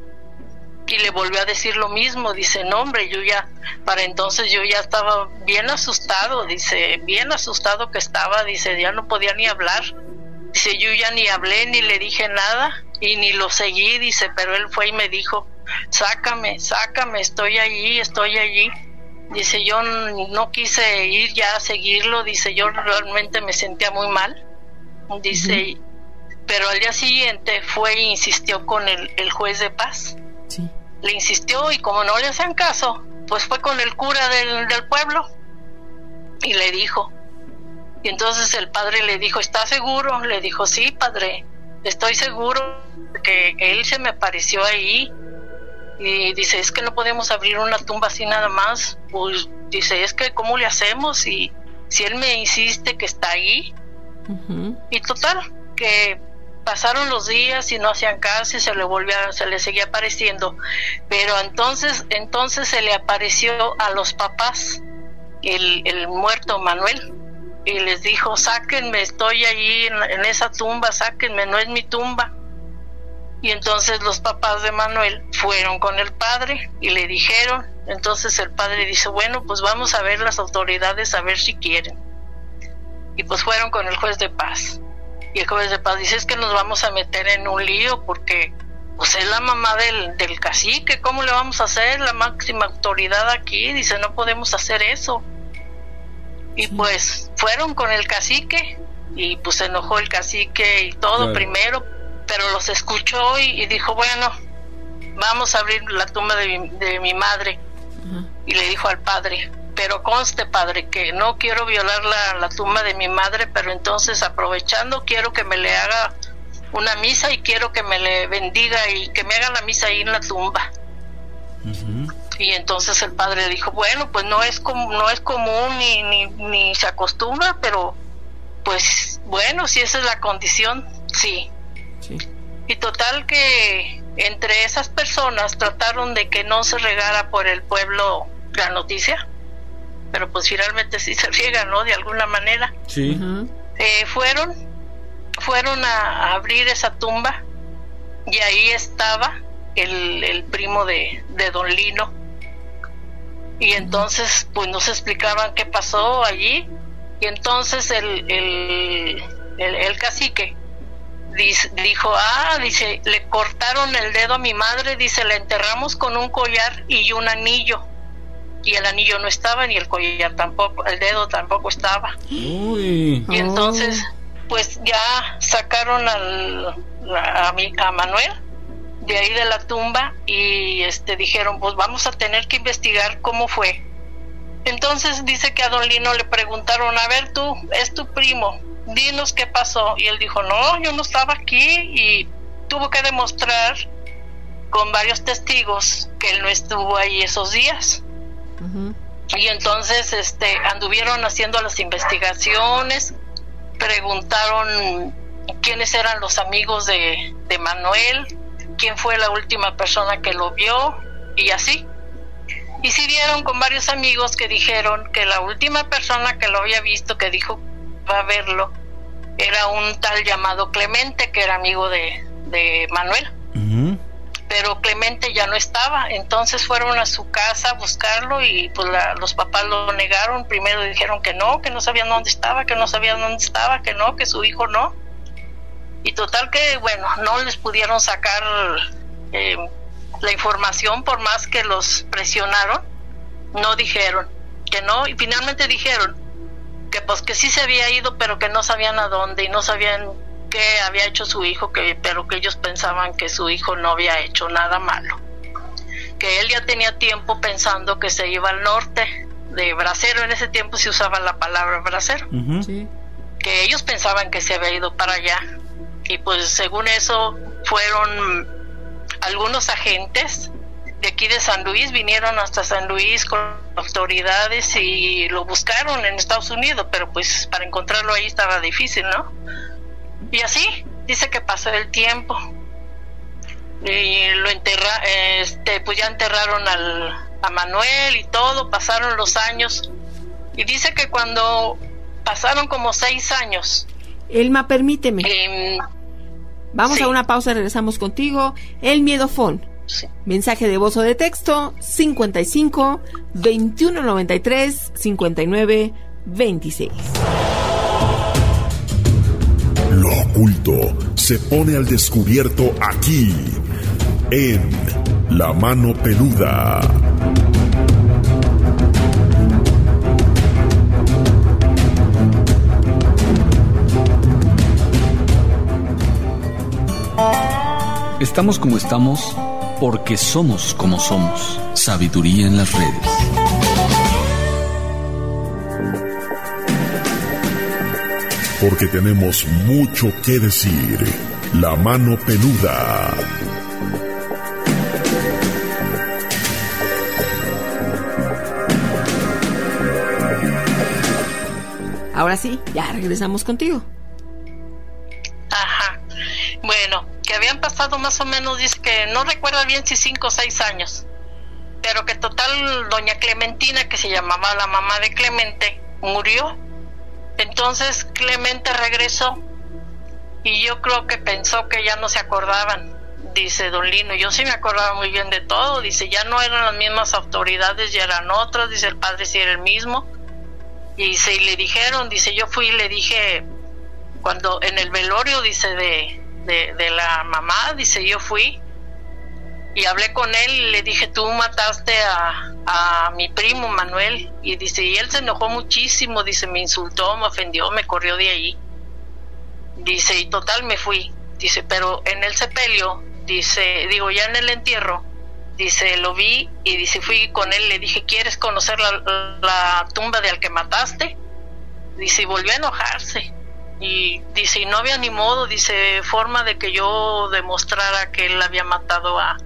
Y le volvió a decir lo mismo. Dice, no, hombre, yo ya, para entonces yo ya estaba bien asustado. Dice, bien asustado que estaba. Dice, ya no podía ni hablar. Dice, yo ya ni hablé, ni le dije nada. Y ni lo seguí, dice, pero él fue y me dijo, sácame, sácame, estoy allí, estoy allí. Dice, yo no quise ir ya a seguirlo, dice, yo realmente me sentía muy mal, dice, uh-huh. Pero al día siguiente fue e insistió con el, el juez de paz, sí. Le insistió y como no le hacían caso, pues fue con el cura del, del pueblo y le dijo, y entonces el padre le dijo, ¿está seguro? Le dijo, sí, padre, estoy seguro que él se me apareció ahí. Y dice, es que no podemos abrir una tumba así nada más. Pues dice, es que ¿cómo le hacemos? Y si él me insiste que está ahí. Uh-huh. Y total, que pasaron los días y no hacían caso y se le volvía, se le seguía apareciendo. Pero entonces, entonces se le apareció a los papás el, el muerto Manuel. Y les dijo, sáquenme, estoy allí en, en esa tumba, sáquenme, no es mi tumba. Y entonces los papás de Manuel fueron con el padre y le dijeron, entonces el padre dice, bueno, pues vamos a ver las autoridades a ver si quieren. Y pues fueron con el juez de paz. Y el juez de paz dice, es que nos vamos a meter en un lío porque pues es la mamá del, del cacique, ¿cómo le vamos a hacer? La máxima autoridad aquí, dice, no podemos hacer eso. Y pues fueron con el cacique y pues se enojó el cacique y todo, claro. Primero, pero los escuchó y, y dijo, bueno, vamos a abrir la tumba de mi, de mi madre. Uh-huh. Y le dijo al padre, pero conste, padre, que no quiero violar la, la tumba de mi madre, pero entonces aprovechando quiero que me le haga una misa y quiero que me le bendiga y que me haga la misa ahí en la tumba. Uh-huh. Y entonces el padre dijo, bueno, pues no es com- no es común ni, ni, ni se acostumbra, pero pues bueno, si esa es la condición, sí. Sí. Y total que entre esas personas trataron de que no se regara por el pueblo la noticia, pero pues finalmente sí se riega, ¿no? De alguna manera. Sí. Ujú. Eh, fueron, fueron a, a abrir esa tumba y ahí estaba el, el primo de, de don Lino. Y entonces pues nos explicaban qué pasó allí. Y entonces el, el, el, el cacique dice, dijo, ah, dice, le cortaron el dedo a mi madre, dice, la enterramos con un collar y un anillo. Y el anillo no estaba, ni el collar tampoco, el dedo tampoco estaba. Uy. Y entonces, pues ya sacaron al, a, mi, a Manuel de ahí de la tumba y este dijeron, pues vamos a tener que investigar cómo fue. Entonces dice que a don Lino le preguntaron, a ver tú, es tu primo, dinos qué pasó. Y él dijo, no, yo no estaba aquí, y tuvo que demostrar con varios testigos que él no estuvo ahí esos días. Ujú. Y entonces este anduvieron haciendo las investigaciones, preguntaron quiénes eran los amigos de, de Manuel, quién fue la última persona que lo vio, y así. Y sí dieron con varios amigos que dijeron que la última persona que lo había visto, que dijo va a verlo, era un tal llamado Clemente, que era amigo de, de Manuel. Ujú. Pero Clemente ya no estaba, entonces fueron a su casa a buscarlo y pues la, los papás lo negaron. Primero dijeron que no, que no sabían dónde estaba, que no sabían dónde estaba, que no, que su hijo no. Y total que, bueno, no les pudieron sacar eh, la información por más que los presionaron. No dijeron que no, y finalmente dijeron que pues que sí se había ido, pero que no sabían a dónde y no sabían qué había hecho su hijo, que pero que ellos pensaban que su hijo no había hecho nada malo, que él ya tenía tiempo pensando que se iba al norte de Bracero. En ese tiempo se usaba la palabra Bracero. Ujú. Sí. Que ellos pensaban que se había ido para allá, y pues según eso fueron algunos agentes de aquí de San Luis, vinieron hasta San Luis con autoridades y lo buscaron en Estados Unidos, pero pues para encontrarlo ahí estaba difícil, ¿no? Y así, dice que pasó el tiempo y lo enterra, este, pues ya enterraron al, a Manuel y todo, pasaron los años, y dice que cuando pasaron como seis años. Elma, permíteme. Eh, Vamos sí. a una pausa, regresamos contigo. El Miedofón. Sí. Mensaje de voz o de texto cincuenta y cinco, veintiuno noventa y tres, cincuenta y nueve, veintiséis. Lo oculto se pone al descubierto aquí, en La Mano Peluda. Estamos como estamos porque somos como somos. Sabiduría en las redes. Porque tenemos mucho que decir. La Mano Peluda. Ahora sí, ya regresamos contigo. Ajá. Bueno, que habían pasado más o menos, dice que no recuerda bien si cinco o seis años, pero que total doña Clementina, que se llamaba la mamá de Clemente, murió. Entonces Clemente regresó y yo creo que pensó que ya no se acordaban, dice don Lino. Yo sí me acordaba muy bien de todo, dice, ya no eran las mismas autoridades, ya eran otras, dice, el padre sí era el mismo. Y se y le dijeron, dice, yo fui y le dije, cuando en el velorio, dice, de, de, de la mamá, dice, yo fui y hablé con él y le dije, tú mataste a, a mi primo Manuel. Y dice, y él se enojó muchísimo, dice, me insultó, me ofendió, me corrió de ahí. Dice, y total me fui. Dice, pero en el sepelio, dice, digo, ya en el entierro, dice, lo vi y dice, fui con él, le dije, ¿quieres conocer la, la tumba de al que mataste? Dice, y volvió a enojarse. Y dice, y no había ni modo, dice, forma de que yo demostrara que él había matado a,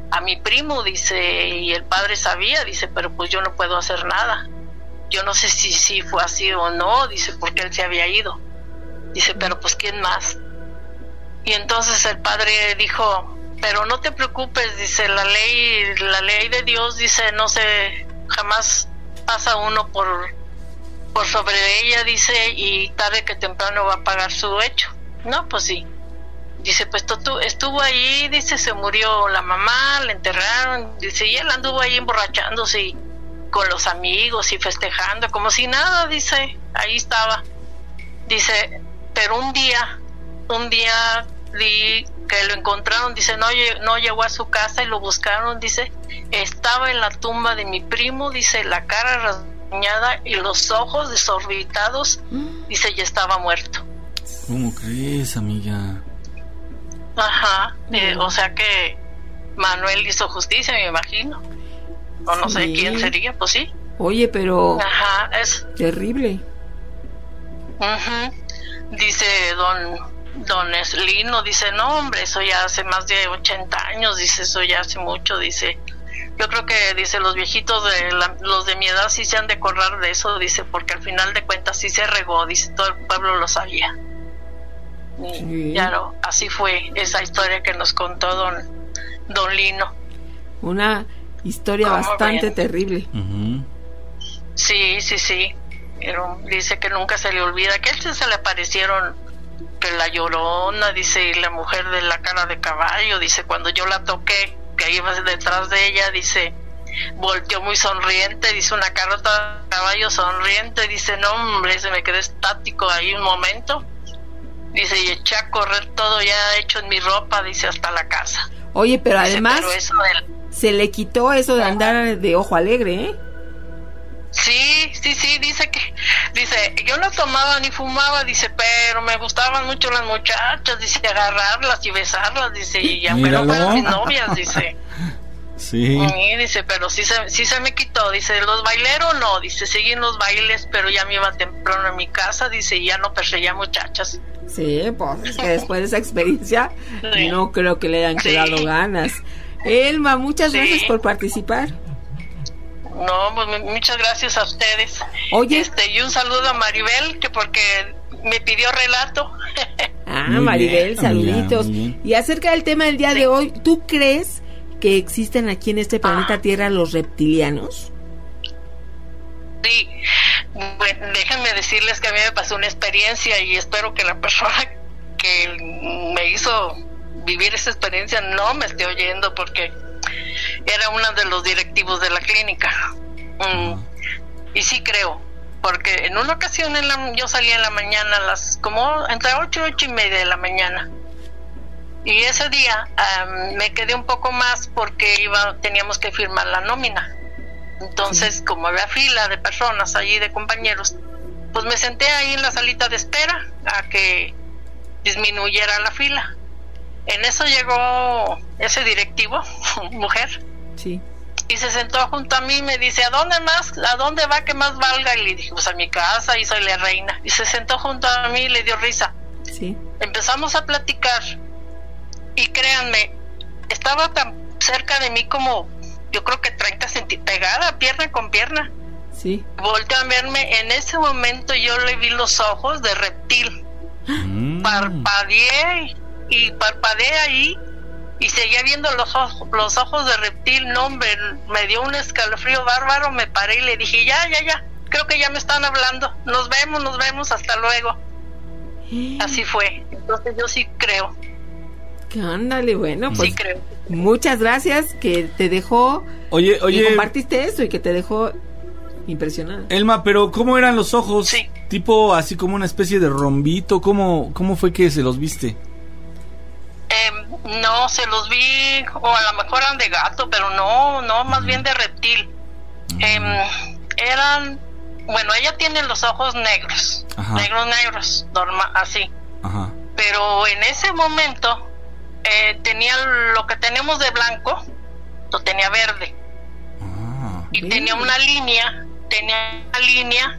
a mi primo, dice, y el padre sabía, dice, pero pues yo no puedo hacer nada. Yo no sé si, si fue así o no, dice, porque él se había ido. Dice, pero pues ¿quién más? Y entonces el padre dijo, pero no te preocupes, dice, la ley, la ley de Dios, dice, no se, jamás pasa uno por, por sobre ella, dice, y tarde que temprano va a pagar su hecho. No, pues sí. Dice, pues tú, estuvo ahí, dice, se murió la mamá, la enterraron, dice, y él anduvo ahí emborrachándose y con los amigos y festejando, como si nada, dice, ahí estaba. Dice, pero un día, un día di, que lo encontraron, dice, no, no llegó a su casa y lo buscaron, dice, estaba en la tumba de mi primo, dice, la cara rasguñada y los ojos desorbitados, dice, ya estaba muerto. ¿Cómo crees, amiga? Ajá, eh, o sea que Manuel hizo justicia, me imagino. O no sí. sé quién sería, pues sí. Oye, pero... Ajá, es... terrible. Uh-huh. Dice don, don Eslino, dice, no hombre, eso ya hace más de ochenta años, dice, eso ya hace mucho, dice. Yo creo que, dice, los viejitos, de la, los de mi edad sí se han de acordar de eso, dice, porque al final de cuentas sí se regó, dice, todo el pueblo lo sabía. Sí. Claro, así fue esa historia que nos contó don, don Lino. Una historia bastante ven? terrible. Uh-huh. Sí, sí, sí. Pero dice que nunca se le olvida que a él se le aparecieron, que la Llorona, dice, y la mujer de la cara de caballo, dice, cuando yo la toqué, que iba detrás de ella, dice, volteó muy sonriente, dice, una carota de caballo sonriente, dice, no hombre, se me quedé estático ahí un momento. Dice, y eché a correr todo ya hecho en mi ropa, dice, hasta la casa. Oye, pero dice, además pero eso del... se le quitó eso de andar de ojo alegre, ¿eh? Sí, sí, sí, dice que, dice, yo no tomaba ni fumaba, dice, pero me gustaban mucho las muchachas, dice, agarrarlas y besarlas, dice, y aunque no fueran mis novias, dice. Sí. Y dice, pero sí se, sí se me quitó, dice, los baileros no, dice, seguí en los bailes, pero ya me iba temprano a mi casa, dice, y ya no perseguía muchachas. Sí, pues es que después de esa experiencia sí. no creo que le hayan sí. quedado ganas. Elma, muchas sí. gracias por participar. No, pues muchas gracias a ustedes. Oye, este y un saludo a Maribel, que porque me pidió relato. Ah, muy Maribel, bien, saluditos. Bien, y acerca del tema del día sí. de hoy, ¿tú crees que existen aquí en este planeta ah. Tierra los reptilianos? Sí, bueno, déjenme decirles que a mí me pasó una experiencia y espero que la persona que me hizo vivir esa experiencia no me esté oyendo, porque era uno de los directivos de la clínica. Mm, y sí creo, porque en una ocasión en la, yo salí en la mañana, las como entre ocho y ocho y media de la mañana. Y ese día um, me quedé un poco más porque iba teníamos que firmar la nómina. Entonces, sí. como había fila de personas allí, de compañeros, pues me senté ahí en la salita de espera a que disminuyera la fila. En eso llegó ese directivo, mujer, sí. y se sentó junto a mí y me dice, ¿a dónde más? ¿A dónde va que más valga? Y le dije, pues a mi casa, y soy la reina. Y se sentó junto a mí y le dio risa. Sí. Empezamos a platicar y créanme, estaba tan cerca de mí como yo creo que treinta centímetros, pegada pierna con pierna. Sí. Volteó a verme, en ese momento yo le vi los ojos de reptil. Mm. Parpadeé y parpadeé ahí y seguía viendo los ojos, los ojos de reptil. No, hombre, me dio un escalofrío bárbaro, me paré y le dije, ya, ya, ya, creo que ya me están hablando, nos vemos, nos vemos, hasta luego. Así fue, entonces yo sí creo. Ándale, bueno, pues sí creo. Muchas gracias, que te dejó, oye, oye, que compartiste eso y que te dejó impresionada. Elma, pero ¿cómo eran los ojos? Sí. Tipo así como una especie de rombito, ¿cómo, cómo fue que se los viste? Eh, no, se los vi, o a lo mejor eran de gato, pero no, no, más uh-huh. bien de reptil. Uh-huh. Eh, eran, bueno, ella tiene los ojos negros, uh-huh. negros, negros, normal, así. Uh-huh. Pero en ese momento eh, tenía lo que tenemos de blanco, lo tenía verde. Uh-huh. Y tenía una línea, tenía una línea,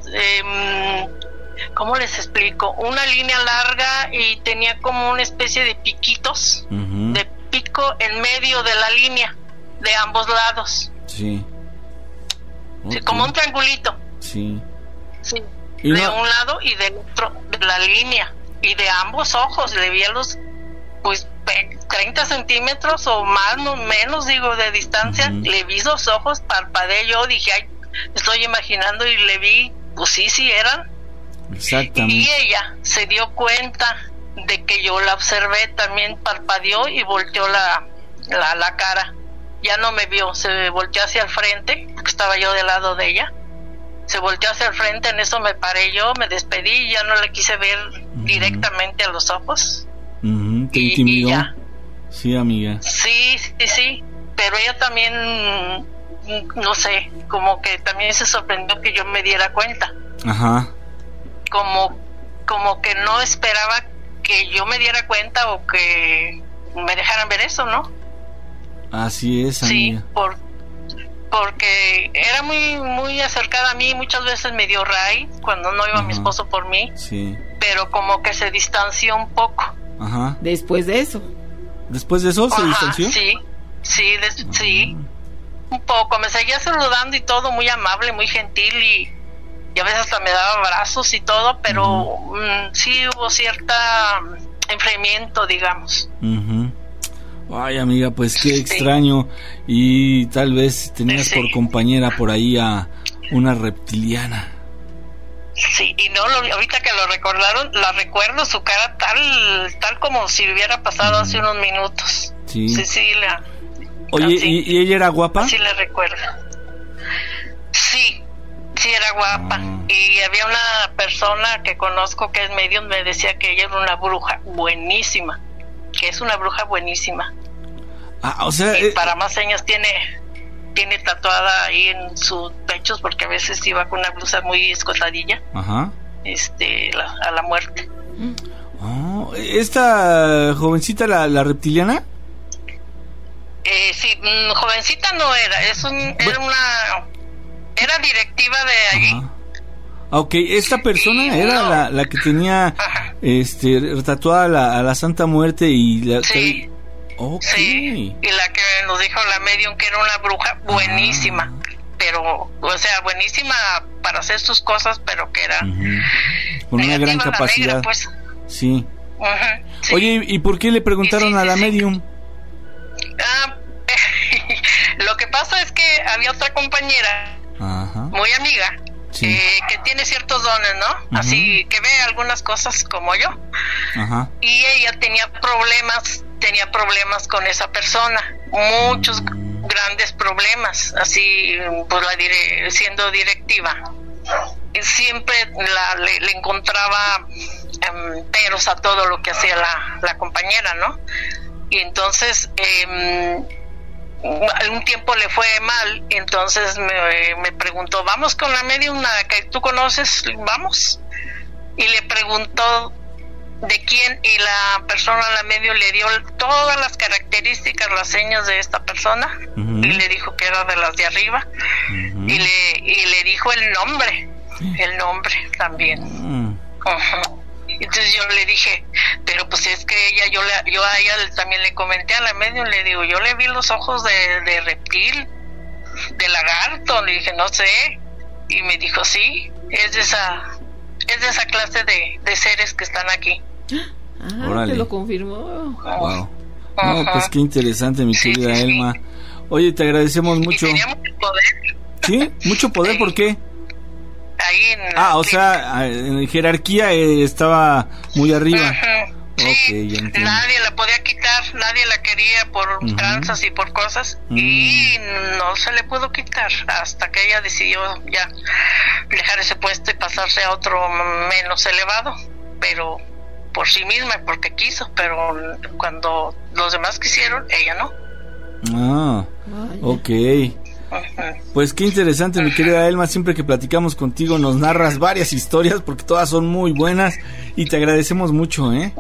eh, ¿cómo les explico? Una línea larga y tenía como una especie de piquitos, uh-huh. de pico en medio de la línea, de ambos lados. Sí. Okay. Sí, como un triangulito. Sí. Sí. ¿Y de no? un lado y del otro de la línea. Y de ambos ojos, le vi a los, pues, treinta centímetros o más, no menos, digo, de distancia. Uh-huh. Le vi los ojos, parpadeé yo, dije, ay, estoy imaginando, y le vi, pues sí, sí eran. Exactamente. Y ella se dio cuenta de que yo la observé, también parpadeó y volteó la, la, la cara. Ya no me vio, se volteó hacia el frente, porque estaba yo del lado de ella. Se volteó hacia el frente, en eso me paré yo, me despedí y ya no le quise ver uh-huh. directamente a los ojos. Uh-huh. ¿Te y, intimidó? Y ya. Sí, amiga. Sí, sí, sí, pero ella también, no sé, como que también se sorprendió que yo me diera cuenta. Ajá. Como, como que no esperaba que yo me diera cuenta o que me dejaran ver eso, ¿no? Así es, amiga. Sí, por, porque era muy muy acercada a mí, muchas veces me dio ray cuando no iba Ajá. mi esposo por mí, sí. pero como que se distanció un poco. Ajá. Después de eso. ¿Después de eso se Ajá, distanció? Sí, sí, des, sí, un poco. Me seguía saludando y todo, muy amable, muy gentil, y, y a veces hasta me daba abrazos y todo, pero uh-huh. mm, sí hubo cierta enfriamiento, digamos. Uh-huh. Ay, amiga, pues qué sí. extraño. Y tal vez tenías sí. por compañera por ahí a una reptiliana. Sí, y no, lo, ahorita que lo recordaron, la recuerdo su cara tal tal como si hubiera pasado mm. hace unos minutos. Sí. Cecilia. Oye, ¿y, ¿y ella era guapa? Sí, le recuerdo. Sí, sí era guapa. Ah. Y había una persona que conozco que es medium, me decía que ella era una bruja buenísima. Que es una bruja buenísima. Ah, o sea... Y eh... para más señas tiene... tiene tatuada ahí en sus pechos, porque a veces iba con una blusa muy escotadilla. Ajá. Este, la, a la muerte. Oh, ¿esta jovencita, la, la reptiliana? Eh, sí, mmm, jovencita no era, es un, era una, era directiva de allí. Ajá. Ok, esta persona y, era no. la, la que tenía, Ajá. este, tatuada a la, a la Santa Muerte y la... Sí. Okay. Sí, y la que nos dijo la medium que era una bruja buenísima, ah. pero, o sea, buenísima para hacer sus cosas, pero que era uh-huh. con una gran capacidad. Negra, pues. Sí. Uh-huh, sí. Oye, ¿y por qué le preguntaron sí, sí, a la sí. medium? Ah, lo que pasa es que había otra compañera, Ajá. muy amiga, sí. eh, que tiene ciertos dones, ¿no? Uh-huh. Así que ve algunas cosas como yo. Ajá. Y ella tenía problemas tenía problemas con esa persona, muchos mm. grandes problemas, así pues la dire, siendo directiva. Siempre la, le, le encontraba um, peros a todo lo que hacía la, la compañera, ¿no? Y entonces um, un tiempo le fue mal, entonces me, me preguntó, ¿vamos con la medium que tú conoces? ¿Vamos? Y le preguntó de quién, y la persona, la medio, le dio todas las características, las señas de esta persona, uh-huh. y le dijo que era de las de arriba, uh-huh. y le y le dijo el nombre, el nombre también. Uh-huh. Uh-huh. Entonces yo le dije, pero pues es que ella, yo le, yo a ella también le comenté a la medio, le digo, yo le vi los ojos de, de reptil, de lagarto, le dije, no sé, y me dijo, sí, es de esa, es de esa clase de, de seres que están aquí. Ah, Órale. Te lo confirmó. Wow. No, pues qué interesante, mi sí, querida sí, Elma. Oye, te agradecemos mucho. Y tenía mucho poder. ¿Sí? ¿Mucho poder? Sí. ¿Por qué? Ahí en ah, o sea, en jerarquía eh, estaba muy arriba. Uh-huh. Okay, sí, ya entiendo. Nadie la podía quitar, nadie la quería por uh-huh. tranzas y por cosas, uh-huh. y no se le pudo quitar hasta que ella decidió ya dejar ese puesto y pasarse a otro menos elevado, pero por sí misma, porque quiso, pero cuando los demás quisieron, ella no. Ah, ok. Uh-huh. Pues qué interesante, uh-huh. mi querida Elma, siempre que platicamos contigo nos narras varias historias porque todas son muy buenas y te agradecemos mucho, ¿eh?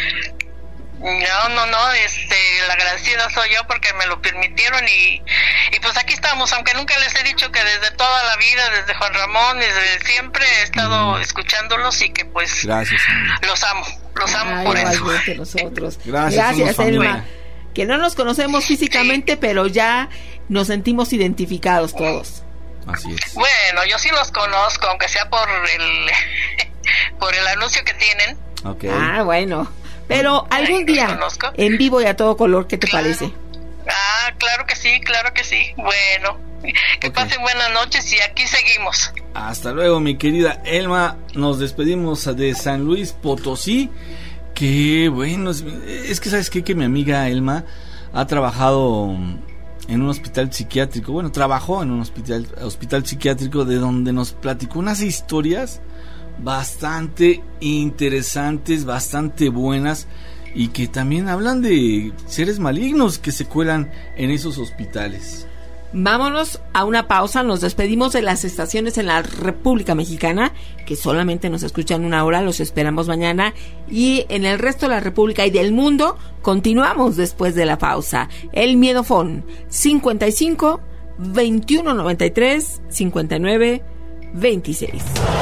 No, no, no, este, la agradecida soy yo porque me lo permitieron y, y pues aquí estamos, aunque nunca les he dicho que desde toda la vida, desde Juan Ramón, desde siempre he estado uh-huh. escuchándolos y que pues gracias, los amo, los amo Ay, por eso. Nosotros. Gracias, gracias Elma. que no nos conocemos físicamente, pero ya nos sentimos identificados todos. Así es. Bueno, yo sí los conozco, aunque sea por el por el anuncio que tienen. Okay. Ah, bueno. Pero algún día, en vivo y a todo color, ¿qué te claro. parece? Ah, claro que sí, claro que sí. Bueno, que okay. pasen buenas noches y aquí seguimos. Hasta luego, mi querida Elma. Nos despedimos de San Luis Potosí. Que bueno, es, es que sabes qué, que mi amiga Elma ha trabajado en un hospital psiquiátrico. Bueno, trabajó en un hospital, hospital psiquiátrico de donde nos platicó unas historias bastante interesantes, bastante buenas, y que también hablan de seres malignos que se cuelan en esos hospitales. Vámonos a una pausa, nos despedimos de las estaciones en la República Mexicana, que solamente nos escuchan una hora, los esperamos mañana, y en el resto de la República y del mundo, continuamos después de la pausa. El Miedofón, cincuenta y cinco, veintiuno noventa y tres, cincuenta y nueve, veintiséis.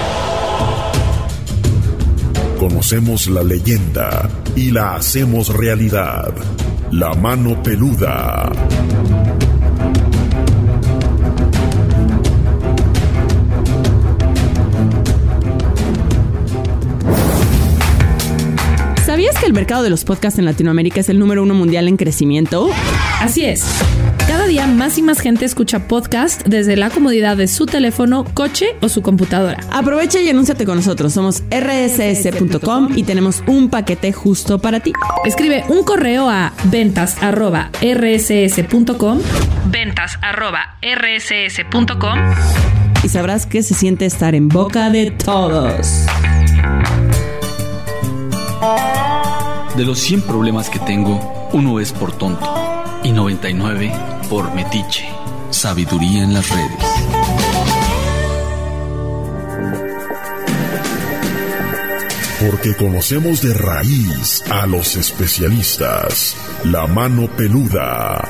Conocemos la leyenda y la hacemos realidad. La mano peluda. ¿Sabías que el mercado de los podcasts en Latinoamérica es el número uno mundial en crecimiento? Así es. Cada día más y más gente escucha podcast desde la comodidad de su teléfono, coche o su computadora. Aprovecha y anúnciate con nosotros. Somos erre ese ese punto com y tenemos un paquete justo para ti. Escribe un correo a ventas arroba erre ese ese punto com, ventas arroba erre ese ese punto com, y sabrás que se siente estar en boca de todos. De los cien problemas que tengo, uno es por tonto y noventa y nueve por metiche. Sabiduría en las redes. Porque conocemos de raíz a los especialistas. La mano peluda.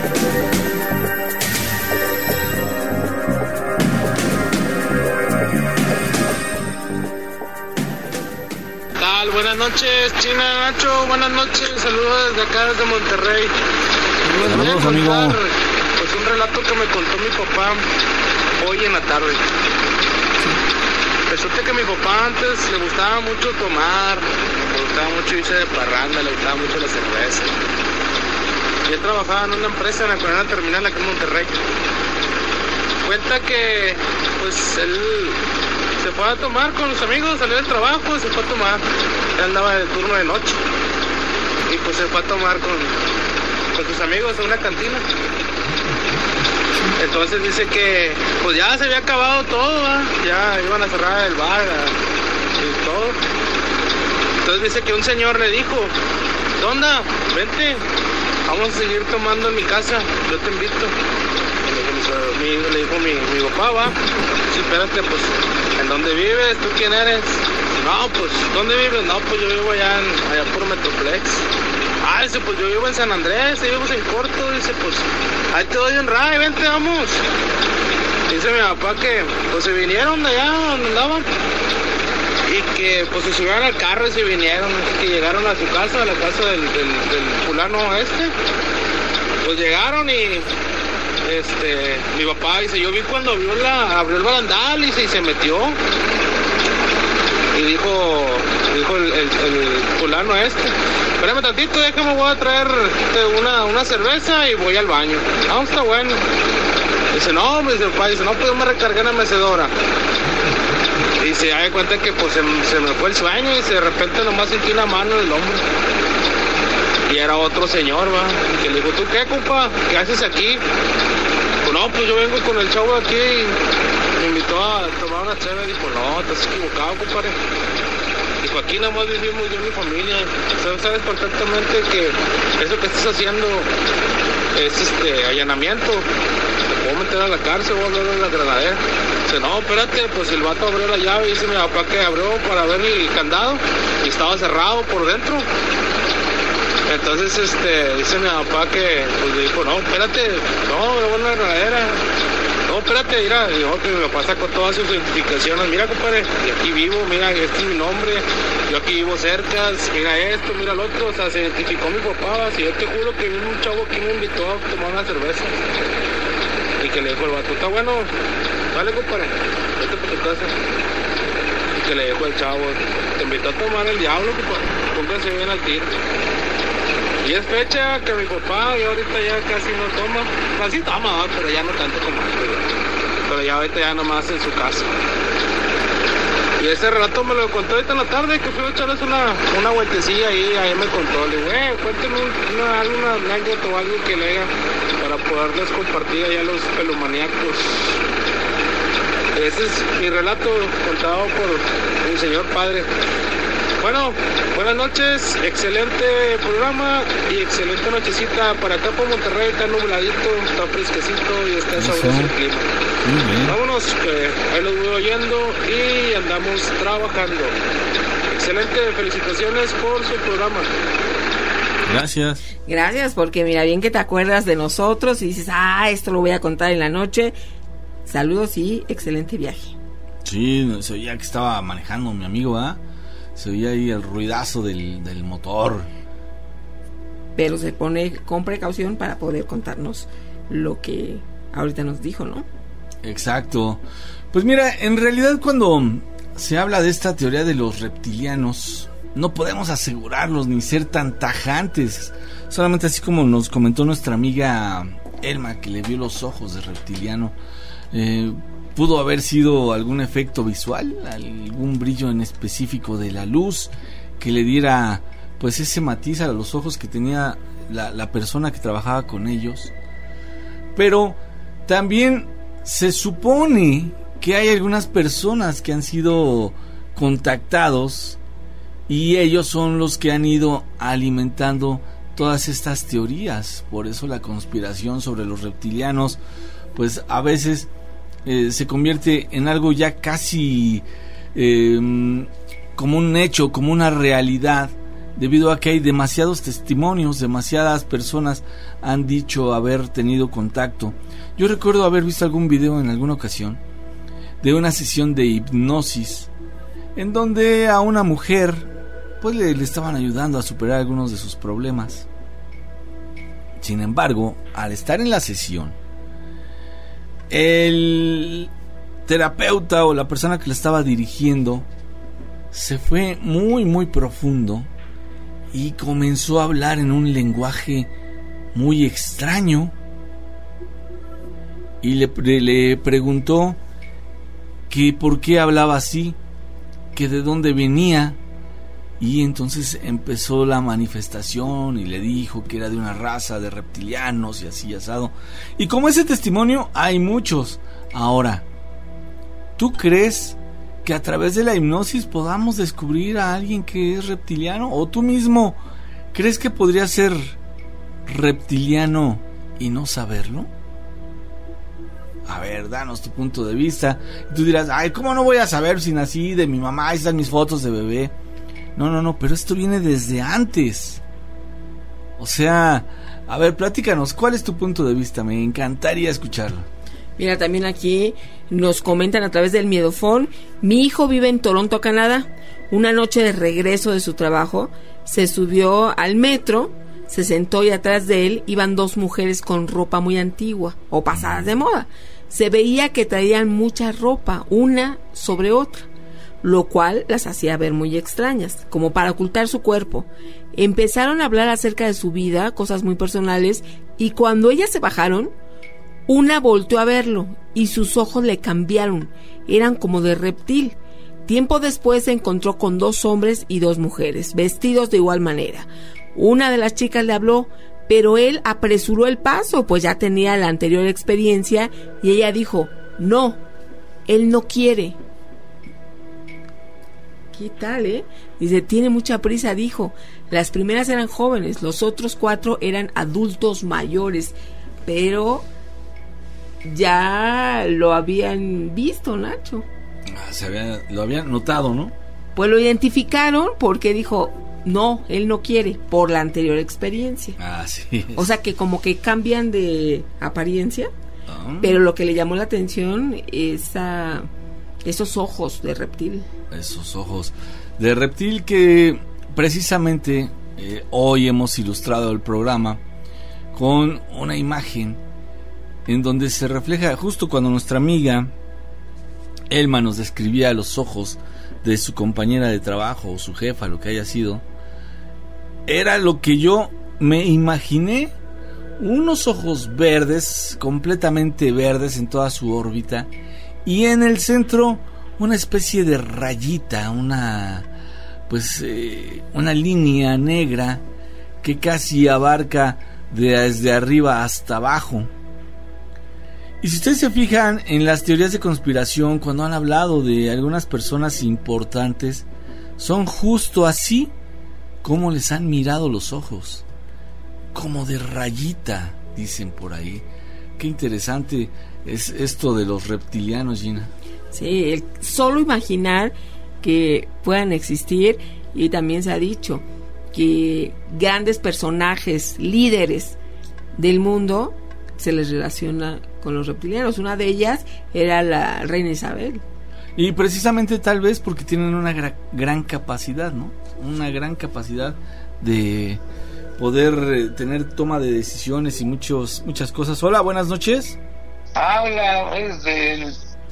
Buenas noches, China, Nacho, buenas noches, saludos desde acá, desde Monterrey. Les voy a contar pues, un relato que me contó mi papá hoy en la tarde. Resulta que a mi papá antes le gustaba mucho tomar, le gustaba mucho irse de parranda, le gustaba mucho la cerveza. Y él trabajaba en una empresa en la colonia terminal aquí en Monterrey. Cuenta que pues él se fue a tomar con los amigos, salió del trabajo y se fue a tomar. Él andaba de turno de noche. Y pues se fue a tomar con, con sus amigos a una cantina. Entonces dice que pues ya se había acabado todo, ¿va? Ya iban a cerrar el bar y todo. Entonces dice que un señor le dijo, ¿dónde? Vente, vamos a seguir tomando en mi casa, yo te invito. Le dijo, mi, le dijo mi, mi papá, va, sí, espérate, pues, ¿en dónde vives? ¿Tú quién eres? No, pues, ¿dónde vives? No, pues yo vivo allá, en, allá por Metroplex. Ah, dice, pues yo vivo en San Andrés, vivimos en Corto, dice, pues, ahí te doy un ray, vente, vamos. Dice mi papá que, pues, se vinieron de allá donde andaban. Y que, pues, se subieron al carro y se vinieron, que llegaron a su casa, a la casa del, del, del fulano este. Pues llegaron y... Este, mi papá dice, yo vi cuando abrió, la, abrió el barandal y se, y se metió. Y dijo, dijo el, el, el fulano este, espérame tantito, déjame, voy a traer una, una cerveza y voy al baño. Ah, está bueno. Dice, no, me dice el papá, dice, no, pues yo me recargué en la mecedora. Y se da cuenta que pues se, se me fue el sueño y de repente nomás sentí una mano en el hombro. Y era otro señor, va, y que le dijo, ¿tú qué, compa? ¿Qué haces aquí? Pues no, pues yo vengo con el chavo aquí y me invitó a tomar una chévere. Dijo, no, estás equivocado, compadre. Dijo, aquí nada más vivimos yo y mi familia. Sabes, sabes perfectamente que eso que estás haciendo es este allanamiento. Te puedo meter a la cárcel, voy a hablar de la granadera. Dice, no, espérate, pues el vato abrió la llave. Dice mi papá que abrió para ver el candado y estaba cerrado por dentro. Entonces, este, dice mi papá que, pues le dijo, no, espérate, no, me voy a la granadera. No, No, espérate, mira, no, que mi papá sacó todas sus identificaciones. Mira, compadre, y aquí vivo, mira, este es mi nombre. Yo aquí vivo cerca, mira esto, mira el otro. O sea, se identificó mi papá. Si yo te juro que vino un chavo aquí me invitó a tomar una cerveza. Y que le dijo el vato, está bueno, dale, compadre, vete por tu casa. Y que le dijo el chavo, te invitó a tomar el diablo, compadre, póngase bien al tiro. Y es fecha que mi papá ya ahorita ya casi no toma, así toma, pero ya no tanto como antes, pero ya ahorita ya nomás en su casa. Y ese relato me lo contó ahorita en la tarde, que fui a echarles una, una vueltecilla ahí, ahí me contó, le digo, eh, cuénteme una, alguna anécdota o algo que le haga para poderles compartir allá a los pelomaníacos. Ese es mi relato contado por mi señor padre. Bueno, buenas noches, excelente programa y excelente nochecita para acá por Monterrey, está nubladito, está fresquecito y está sabroso el clima. Vámonos, que ahí los voy oyendo y andamos trabajando. Excelente, felicitaciones por su programa. Gracias. Gracias, porque mira, bien que te acuerdas de nosotros y dices, ah, esto lo voy a contar en la noche. Saludos y excelente viaje. Sí, se oía que estaba manejando mi amigo, ¿ah? ¿eh? Se oía ahí el ruidazo del, del motor. Pero se pone con precaución para poder contarnos lo que ahorita nos dijo, ¿no? Exacto. Pues mira, en realidad cuando se habla de esta teoría de los reptilianos, no podemos asegurarlos ni ser tan tajantes. Solamente así como nos comentó nuestra amiga Elma, que le vio los ojos de reptiliano. Eh... Pudo haber sido algún efecto visual, algún brillo en específico de la luz que le diera pues ese matiz a los ojos que tenía la, la persona que trabajaba con ellos. Pero también se supone que hay algunas personas que han sido contactados y ellos son los que han ido alimentando todas estas teorías. Por eso la conspiración sobre los reptilianos pues a veces Eh, se convierte en algo ya casi eh, como un hecho, como una realidad, debido a que hay demasiados testimonios, demasiadas personas han dicho haber tenido contacto. Yo recuerdo haber visto algún video en alguna ocasión de una sesión de hipnosis en donde a una mujer pues le, le estaban ayudando a superar algunos de sus problemas. Sin embargo, al estar en la sesión, el terapeuta o la persona que la estaba dirigiendo se fue muy muy profundo y comenzó a hablar en un lenguaje muy extraño y le, le preguntó que por qué hablaba así, que de dónde venía, y entonces empezó la manifestación y le dijo que era de una raza de reptilianos y así asado. Y como ese testimonio hay muchos. Ahora, ¿tú crees que a través de la hipnosis podamos descubrir a alguien que es reptiliano? ¿O tú mismo crees que podría ser reptiliano y no saberlo? A ver, danos tu punto de vista. Y tú dirás, ay, ¿cómo no voy a saber si nací de mi mamá? Ahí están mis fotos de bebé. No, no, no, pero esto viene desde antes. O sea, a ver, platícanos, ¿cuál es tu punto de vista? Me encantaría escucharlo. Mira, también aquí nos comentan a través del Miedofón. Mi hijo vive en Toronto, Canadá. Una noche de regreso de su trabajo, se subió al metro, se sentó y atrás de él iban dos mujeres con ropa muy antigua o pasadas de moda. Se veía que traían mucha ropa, una sobre otra, lo cual las hacía ver muy extrañas, como para ocultar su cuerpo. Empezaron a hablar acerca de su vida, cosas muy personales, y cuando ellas se bajaron, una volteó a verlo y sus ojos le cambiaron, eran como de reptil. Tiempo después se encontró con dos hombres y dos mujeres, vestidos de igual manera. Una de las chicas le habló, pero él apresuró el paso, pues ya tenía la anterior experiencia, y ella dijo, no, él no quiere. ¿Qué tal, eh? Dice, tiene mucha prisa, dijo. Las primeras eran jóvenes, los otros cuatro eran adultos mayores, pero ya lo habían visto, Nacho. Ah, se había, lo habían notado, ¿no? Pues lo identificaron porque dijo, no, él no quiere, por la anterior experiencia. Ah, sí. O sea que como que cambian de apariencia Ah. Pero lo que le llamó la atención es a esos ojos de reptil. Esos ojos de reptil que precisamente eh, hoy hemos ilustrado el programa con una imagen en donde se refleja justo cuando nuestra amiga Elma nos describía los ojos de su compañera de trabajo o su jefa, lo que haya sido. Era lo que yo me imaginé, unos ojos verdes, completamente verdes en toda su órbita, y en el centro una especie de rayita, una pues eh, una línea negra que casi abarca desde arriba hasta abajo. Y si ustedes se fijan en las teorías de conspiración, cuando han hablado de algunas personas importantes, son justo así como les han mirado los ojos, como de rayita, dicen por ahí. Qué interesante es esto de los reptilianos, Gina. Sí, el solo imaginar que puedan existir, y también se ha dicho que grandes personajes, líderes del mundo, se les relaciona con los reptilianos. Una de ellas era la reina Isabel. Y precisamente tal vez porque tienen una gra- gran capacidad, ¿no? Una gran capacidad de poder eh, tener toma de decisiones y muchos muchas cosas. Hola, buenas noches. Habla, es de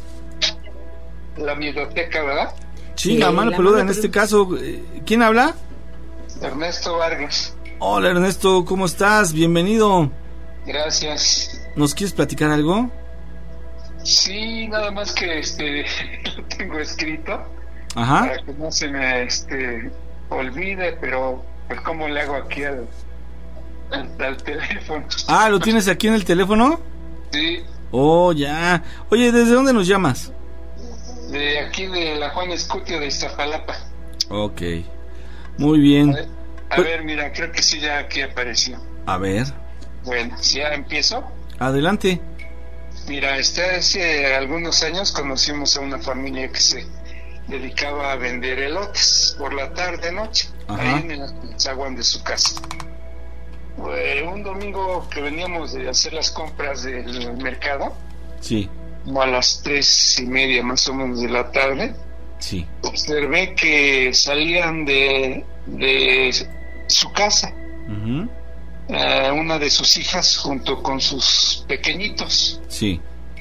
la biblioteca, ¿verdad? Sí, Sí, la mano la peluda mano en este caso. eh, ¿Quién habla? Ernesto Vargas. Hola, Ernesto, ¿cómo estás? Bienvenido. Gracias. ¿Nos quieres platicar algo? Sí, nada más que este lo tengo escrito Ajá. para que no se me este olvide, pero pues cómo le hago aquí al, al, al teléfono. Ah, ¿lo tienes aquí en el teléfono? Sí, Oh, ya. Oye, ¿desde dónde nos llamas? de aquí de la Juan Escutio de Iztapalapa. Ok. Muy bien. A ver, a Pues- ver, mira, creo que sí ya aquí apareció. A ver, Bueno, si ya empiezo. adelante. Mira, este, hace algunos años conocimos a una familia que se dedicaba a vender elotes por la tarde noche, Ajá. ahí en el zaguán de su casa. Pues, un domingo que veníamos de hacer las compras del mercado, Sí, como a las tres y media más o menos de la tarde, sí. observé que salían de, de su casa Ujú. eh, una de sus hijas junto con sus pequeñitos. Sí.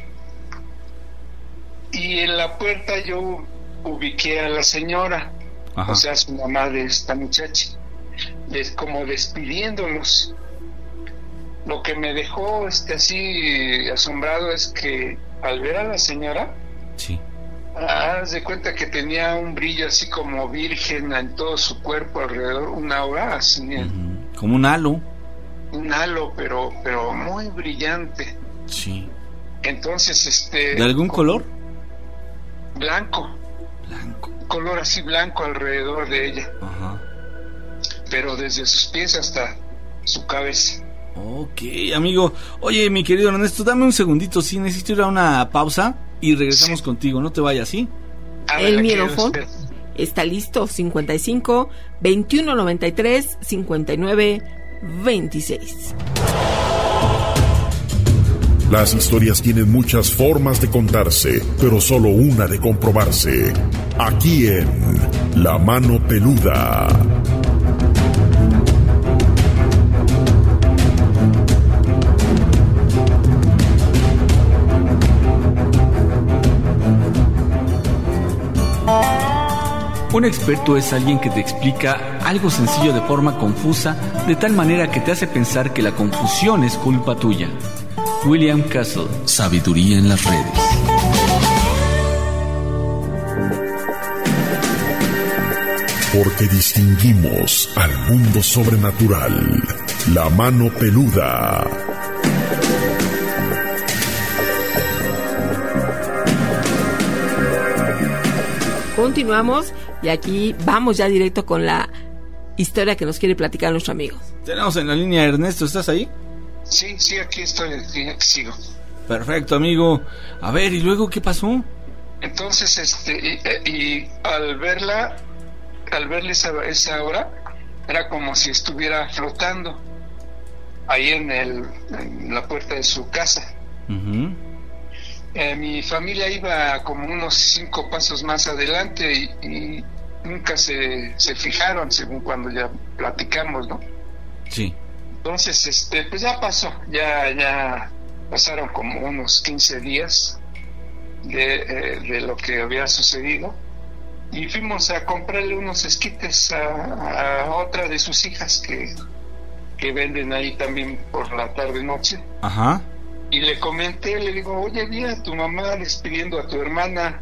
Y en la puerta yo ubiqué a la señora, Ajá. o sea, su mamá de esta muchacha, des- como despidiéndolos. Lo que me dejó este así asombrado es que al ver a la señora, Sí. haz de cuenta que tenía un brillo así como virgen en todo su cuerpo alrededor, una aura así, Ujú. Como un halo. un halo, pero pero muy brillante. Sí. Entonces, este... ¿De algún color? Blanco. Blanco. Color así blanco alrededor de ella, Ajá. pero desde sus pies hasta su cabeza. Ok, amigo. Oye, mi querido Ernesto, dame un segundito, sí, necesito ir a una pausa y regresamos Sí. contigo, no te vayas, ¿sí? A ver, El aquí mierofón los- está listo. cincuenta y cinco, veintiuno noventa y tres, cincuenta y nueve, veintiséis. Las historias tienen muchas formas de contarse, pero solo una de comprobarse. Aquí en La Mano Peluda. Un experto es alguien que te explica algo sencillo de forma confusa, de tal manera que te hace pensar que la confusión es culpa tuya. William Castle, Sabiduría en las redes. Porque distinguimos al mundo sobrenatural. La Mano Peluda. Continuamos y aquí vamos ya directo con la historia que nos quiere platicar nuestro amigo. Tenemos en la línea a Ernesto, ¿estás ahí? Sí, sí, aquí estoy, aquí sigo. Perfecto, amigo. A ver, ¿y luego qué pasó? Entonces, este, y, y al verla, al verle esa, esa hora, era como si estuviera flotando ahí en, el, en la puerta de su casa. Uh-huh. Eh, mi familia iba como unos cinco pasos más adelante y, y nunca se, se fijaron, según cuando ya platicamos, ¿no? Sí. Entonces, este, pues ya pasó, ya, ya pasaron como unos quince días de, eh, de lo que había sucedido y fuimos a comprarle unos esquites a, a otra de sus hijas que, que venden ahí también por la tarde-noche. Ajá. Y le comenté, le digo, oye, vi a tu mamá despidiendo a tu hermana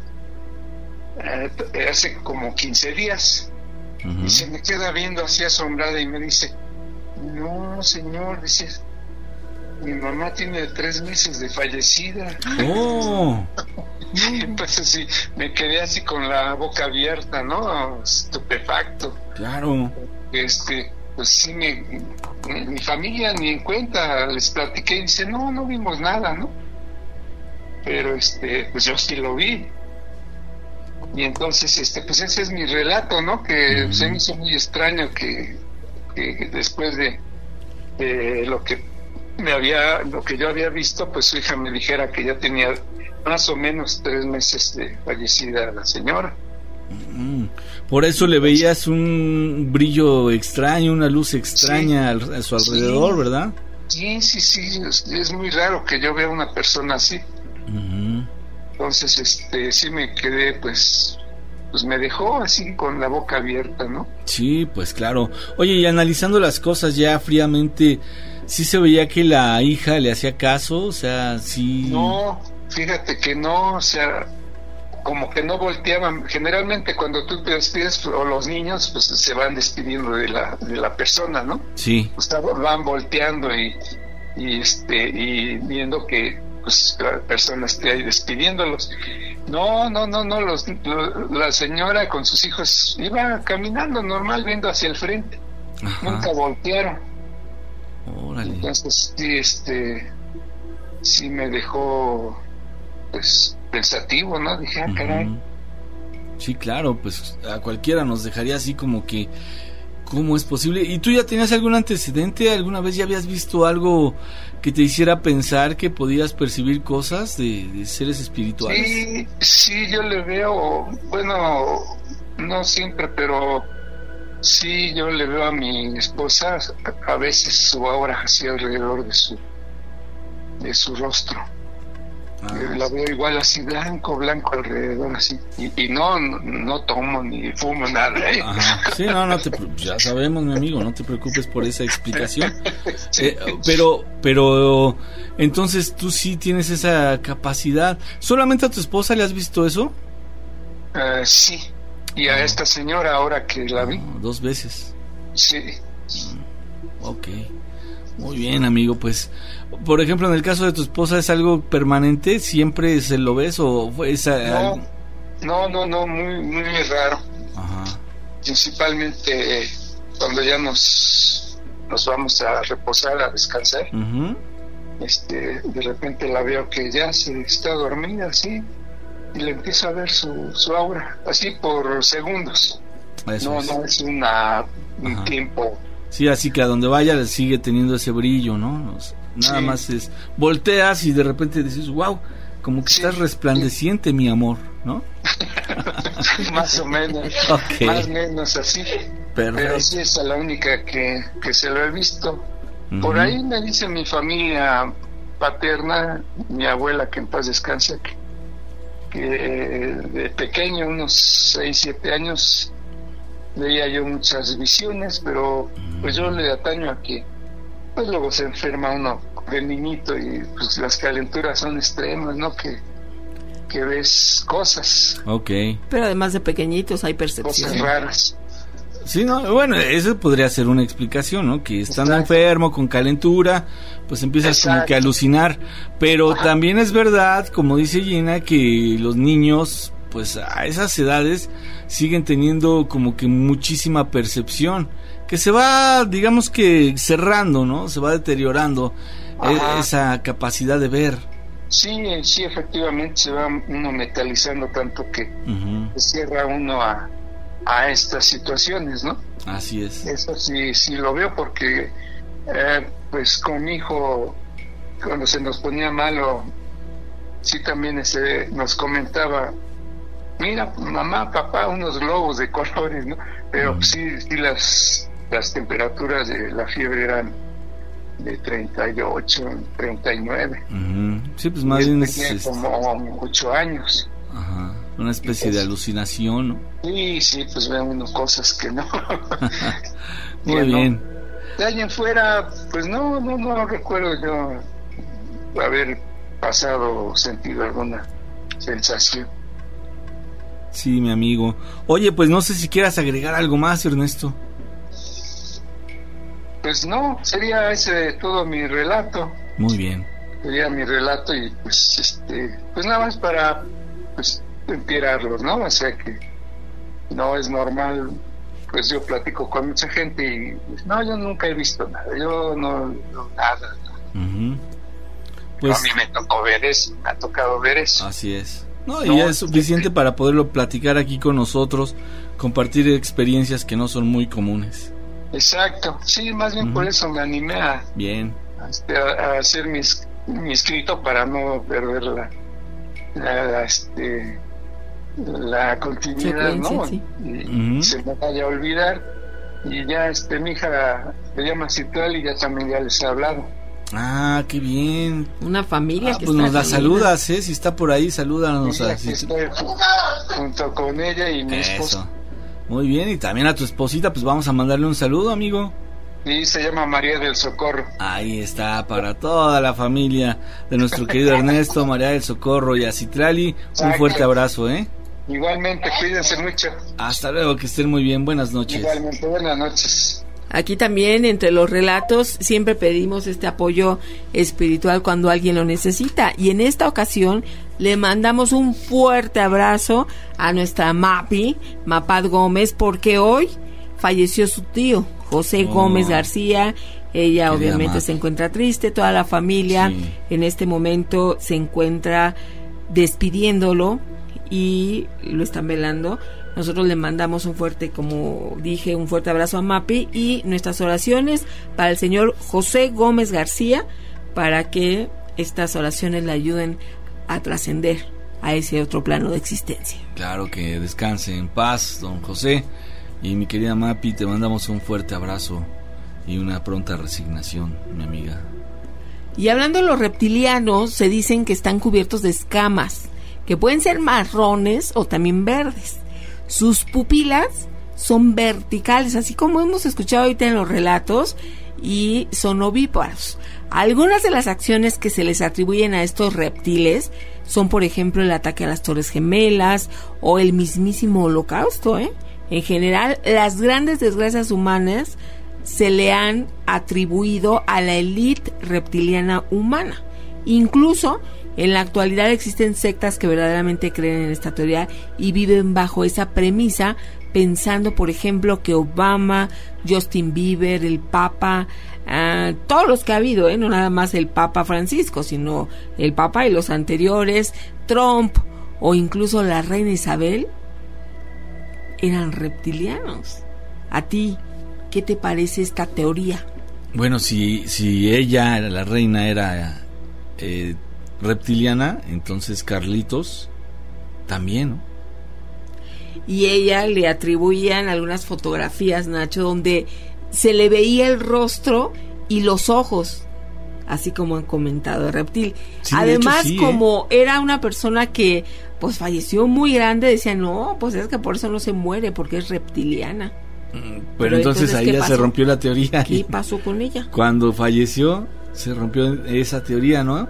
eh, hace como quince días. Uh-huh. Y se me queda viendo así asombrada y me dice, no, señor, dice, mi mamá tiene tres meses de fallecida. Oh. Entonces sí, me quedé así con la boca abierta, ¿no? Estupefacto. Claro. Este... pues sí, me, mi, mi familia ni en cuenta, les platiqué y dice, no, no vimos nada, ¿no? Pero este, pues yo sí lo vi. Y entonces, este, pues ese es mi relato, ¿no? Que uh-huh. se me hizo muy extraño que, que después de, de lo que me había, lo que yo había visto, pues su hija me dijera que ya tenía más o menos tres meses de fallecida la señora. Por eso le veías un brillo extraño, una luz extraña sí, a su alrededor, sí, ¿verdad? Sí, sí, sí, es, es muy raro que yo vea una persona así. Uh-huh. Entonces, este, sí me quedé, pues, pues me dejó así con la boca abierta, ¿no? Sí, pues claro. Oye, y analizando las cosas ya fríamente, ¿sí se veía que la hija le hacía caso? O sea, sí... No, fíjate que no, o sea... como que no volteaban. Generalmente cuando tú te despides, o los niños pues se van despidiendo de la de la persona, ¿no? Sí. Pues van volteando y y este y viendo que pues la persona esté ahí despidiéndolos. No, no, no, no, los, lo, la señora con sus hijos iba caminando normal, viendo hacia el frente. Ajá. Nunca voltearon. Órale. Entonces sí, este sí me dejó pues pensativo, ¿no? Dije, ah, caray. Uh-huh. Sí, claro, pues a cualquiera nos dejaría así como que, ¿cómo es posible? ¿Y tú ya tenías algún antecedente? ¿Alguna vez ya habías visto algo que te hiciera pensar que podías percibir cosas de, de seres espirituales? Sí, sí, yo le veo, bueno, no siempre, pero sí, yo le veo a mi esposa a veces su aura así alrededor de su, de su rostro. Ah, la veo igual así blanco, blanco alrededor así y, y no, no no tomo ni fumo nada, ¿eh? Ajá. Sí, no, no te, ya sabemos, mi amigo, no te preocupes por esa explicación. Sí. eh, pero, pero entonces tú sí tienes esa capacidad. ¿Solamente a tu esposa le has visto eso? Uh, sí, y a uh, esta señora ahora que la vi. Uh, dos veces. Sí. Uh, ok. Muy bien, amigo, pues, por ejemplo, en el caso de tu esposa, ¿es algo permanente? ¿Siempre se lo ves o fue esa...? No, no, no, no, muy, muy raro. Ajá. Principalmente eh, cuando ya nos, nos vamos a reposar, a descansar, uh-huh. este, de repente la veo que ya se está dormida, así, y le empiezo a ver su, su aura, así por segundos. Eso no, es. no es una, un Ajá. tiempo... Sí, así que a donde vaya sigue teniendo ese brillo, ¿no? Nada sí. más es... Volteas y de repente dices, wow, como que sí. estás resplandeciente, mi amor, ¿no? Más o menos. Okay. Más o menos así. Perfecto. Pero sí es la única que, que se lo he visto. Uh-huh. Por ahí me dice mi familia paterna, mi abuela, que en paz descanse, que, que de pequeño, unos seis, siete años... veía yo muchas visiones, pero pues yo le ataño a que pues luego se enferma uno de niñito y pues las calenturas son extremas, ¿no? Que, que ves cosas. Ok. Pero además de pequeñitos hay percepciones. Cosas raras. Sí, no, bueno, eso podría ser una explicación, ¿no? Que estando Exacto. enfermo, con calentura, pues empiezas Exacto. como que a alucinar. Pero Ajá. también es verdad, como dice Gina, que los niños... pues a esas edades siguen teniendo como que muchísima percepción que se va, digamos que cerrando, ¿no? Se va deteriorando e- esa capacidad de ver. Sí, sí, efectivamente se va uno metalizando tanto que uh-huh. se cierra uno a, a estas situaciones, ¿no? Así es. Eso sí, sí lo veo porque eh, pues con mi hijo cuando se nos ponía malo sí también ese, nos comentaba, mira, mamá, papá, unos globos de colores, ¿no? Pero uh-huh. sí, sí las, las temperaturas de la fiebre eran de treinta y ocho, treinta y nueve. Uh-huh. Sí, pues más bien es... Tenía como ocho años. Ajá, una especie pues, de alucinación, ¿no? Sí, sí, pues ven unas cosas que no. Muy bien. No. De ahí en fuera, pues no, no, no recuerdo yo haber pasado o sentido alguna sensación. Sí, mi amigo. Oye, pues no sé si quieras agregar algo más, Ernesto. Pues no, sería ese todo mi relato. Muy bien. Sería mi relato y pues este, pues nada más para pues empeorarlos, ¿no? O sea que no es normal. Pues yo platico con mucha gente y pues, no, yo nunca he visto nada, yo no, no nada. Uh-huh. Pues, a mí me tocó ver eso, me ha tocado ver eso. Así es. No, y no, ya es suficiente sí. para poderlo platicar aquí con nosotros, compartir experiencias que no son muy comunes. Exacto, sí, más bien uh-huh. por eso me animé a, bien. a, a hacer mi, mi escrito para no perder la, la, la este... la continuidad, ¿no? Sí. Y uh-huh. se me vaya a olvidar. Y ya este mi hija se llama Citlali y ya también ya les he hablado. Ah, qué bien. Una familia ah, que pues está nos la saludas, ¿eh? Si está por ahí, salúdanos. Sí, aquí estoy junto con ella y mi Eso. esposa. Muy bien, y también a tu esposita, pues vamos a mandarle un saludo, amigo. Sí, se llama María del Socorro. Ahí está, para toda la familia de nuestro querido Ernesto, María del Socorro y a Citlali, un fuerte abrazo, ¿eh? Igualmente, cuídense mucho. Hasta luego, que estén muy bien, buenas noches. Igualmente, buenas noches. Aquí también, entre los relatos, siempre pedimos este apoyo espiritual cuando alguien lo necesita. Y en esta ocasión, le mandamos un fuerte abrazo a nuestra Mapi, Mapad Gómez, porque hoy falleció su tío, José oh, Gómez García. Ella obviamente Mapi. Se encuentra triste, toda la familia sí. en este momento se encuentra despidiéndolo y lo están velando. Nosotros le mandamos un fuerte, como dije, un fuerte abrazo a Mapi y nuestras oraciones para el señor José Gómez García, para que estas oraciones le ayuden a trascender a ese otro plano de existencia. Claro, que descanse en paz, don José. Y mi querida Mapi, te mandamos un fuerte abrazo y una pronta resignación, mi amiga. Y hablando de los reptilianos, se dicen que están cubiertos de escamas, que pueden ser marrones o también verdes. Sus pupilas son verticales, así como hemos escuchado ahorita en los relatos, y son ovíparos. Algunas de las acciones que se les atribuyen a estos reptiles son, por ejemplo, el ataque a las Torres Gemelas o el mismísimo Holocausto, ¿eh? En general, las grandes desgracias humanas se le han atribuido a la élite reptiliana humana. Incluso en la actualidad existen sectas que verdaderamente creen en esta teoría y viven bajo esa premisa, pensando, por ejemplo, que Obama, Justin Bieber, el Papa, uh, todos los que ha habido, ¿eh? No nada más el Papa Francisco, sino el Papa y los anteriores, Trump o incluso la reina Isabel, eran reptilianos. ¿A ti qué te parece esta teoría? Bueno, si, si ella, la reina, era eh, reptiliana, entonces Carlitos también, ¿no? Y ella le atribuían algunas fotografías, Nacho, donde se le veía el rostro y los ojos, así como han comentado, de reptil. Sí, además, de hecho, sí, como ¿eh? Era una persona que pues falleció muy grande, decían, no, pues es que por eso no se muere, porque es reptiliana. Pero, Pero entonces, entonces ahí ya se rompió la teoría. ¿Qué pasó con ella? Cuando falleció se rompió esa teoría, ¿no?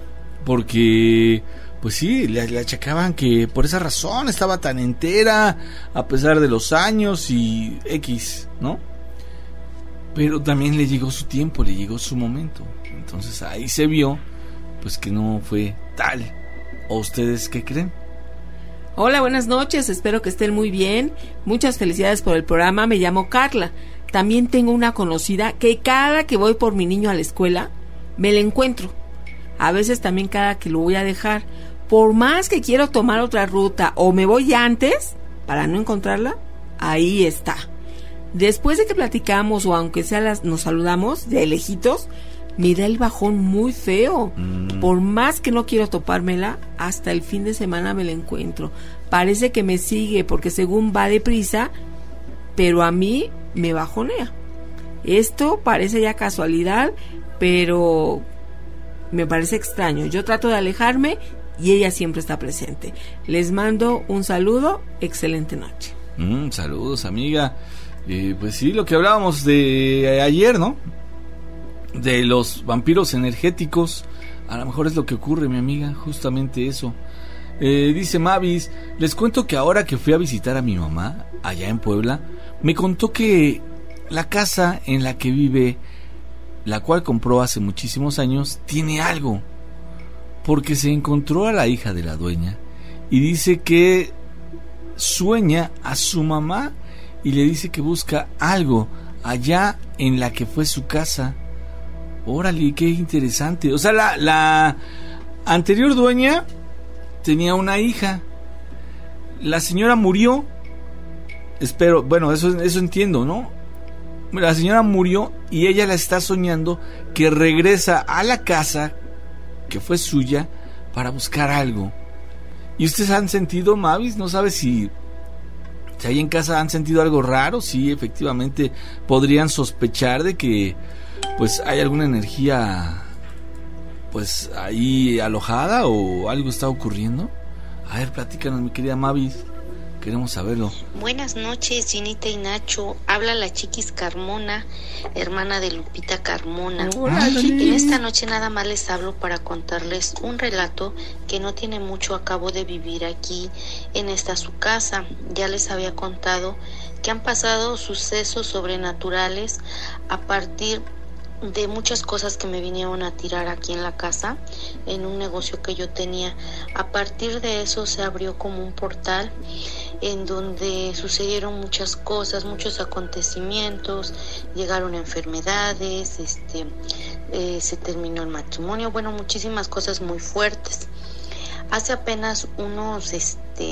Porque pues sí, le, le achacaban que por esa razón estaba tan entera a pesar de los años y X, ¿no? Pero también le llegó su tiempo, le llegó su momento. Entonces ahí se vio pues que no fue tal. ¿O ustedes qué creen? Hola, buenas noches, espero que estén muy bien. Muchas felicidades por el programa, me llamo Carla. También tengo una conocida que cada que voy por mi niño a la escuela, me la encuentro. A veces también cada que lo voy a dejar. Por más que quiero tomar otra ruta o me voy antes, para no encontrarla, ahí está. Después de que platicamos o aunque sea las, nos saludamos de lejitos, me da el bajón muy feo. Mm. Por más que no quiero topármela, hasta el fin de semana me la encuentro. Parece que me sigue porque según va deprisa, pero a mí me bajonea. Esto parece ya casualidad, pero me parece extraño. Yo trato de alejarme y ella siempre está presente. Les mando un saludo, excelente noche. Mm, saludos, amiga. Eh, pues sí, lo que hablábamos de ayer, ¿no? De los vampiros energéticos. A lo mejor es lo que ocurre, mi amiga, justamente eso. Eh, dice Mavis, les cuento que ahora que fui a visitar a mi mamá, allá en Puebla, me contó que la casa en la que vive, la cual compró hace muchísimos años, tiene algo. Porque se encontró a la hija de la dueña y dice que sueña a su mamá y le dice que busca algo allá en la que fue su casa. Órale, qué interesante. O sea, la, la anterior dueña tenía una hija. La señora murió. Espero, bueno, eso, eso entiendo, ¿no? La señora murió y ella la está soñando que regresa a la casa que fue suya para buscar algo. ¿Y ustedes han sentido, Mavis? No sabes si, si ahí en casa han sentido algo raro. Sí, efectivamente podrían sospechar de que pues hay alguna energía pues ahí alojada o algo está ocurriendo. A ver, platícanos, mi querida Mavis. Queremos saberlo. Buenas noches, Ginita y Nacho. Habla la Chiquis Carmona, hermana de Lupita Carmona. Hola, en esta noche nada más les hablo para contarles un relato que no tiene mucho. Acabo de vivir aquí en esta su casa. Ya les había contado que han pasado sucesos sobrenaturales a partir de muchas cosas que me vinieron a tirar aquí en la casa, en un negocio que yo tenía. A partir de eso se abrió como un portal en donde sucedieron muchas cosas, muchos acontecimientos, llegaron enfermedades, este, eh, se terminó el matrimonio, bueno, muchísimas cosas muy fuertes. Hace apenas unos, este,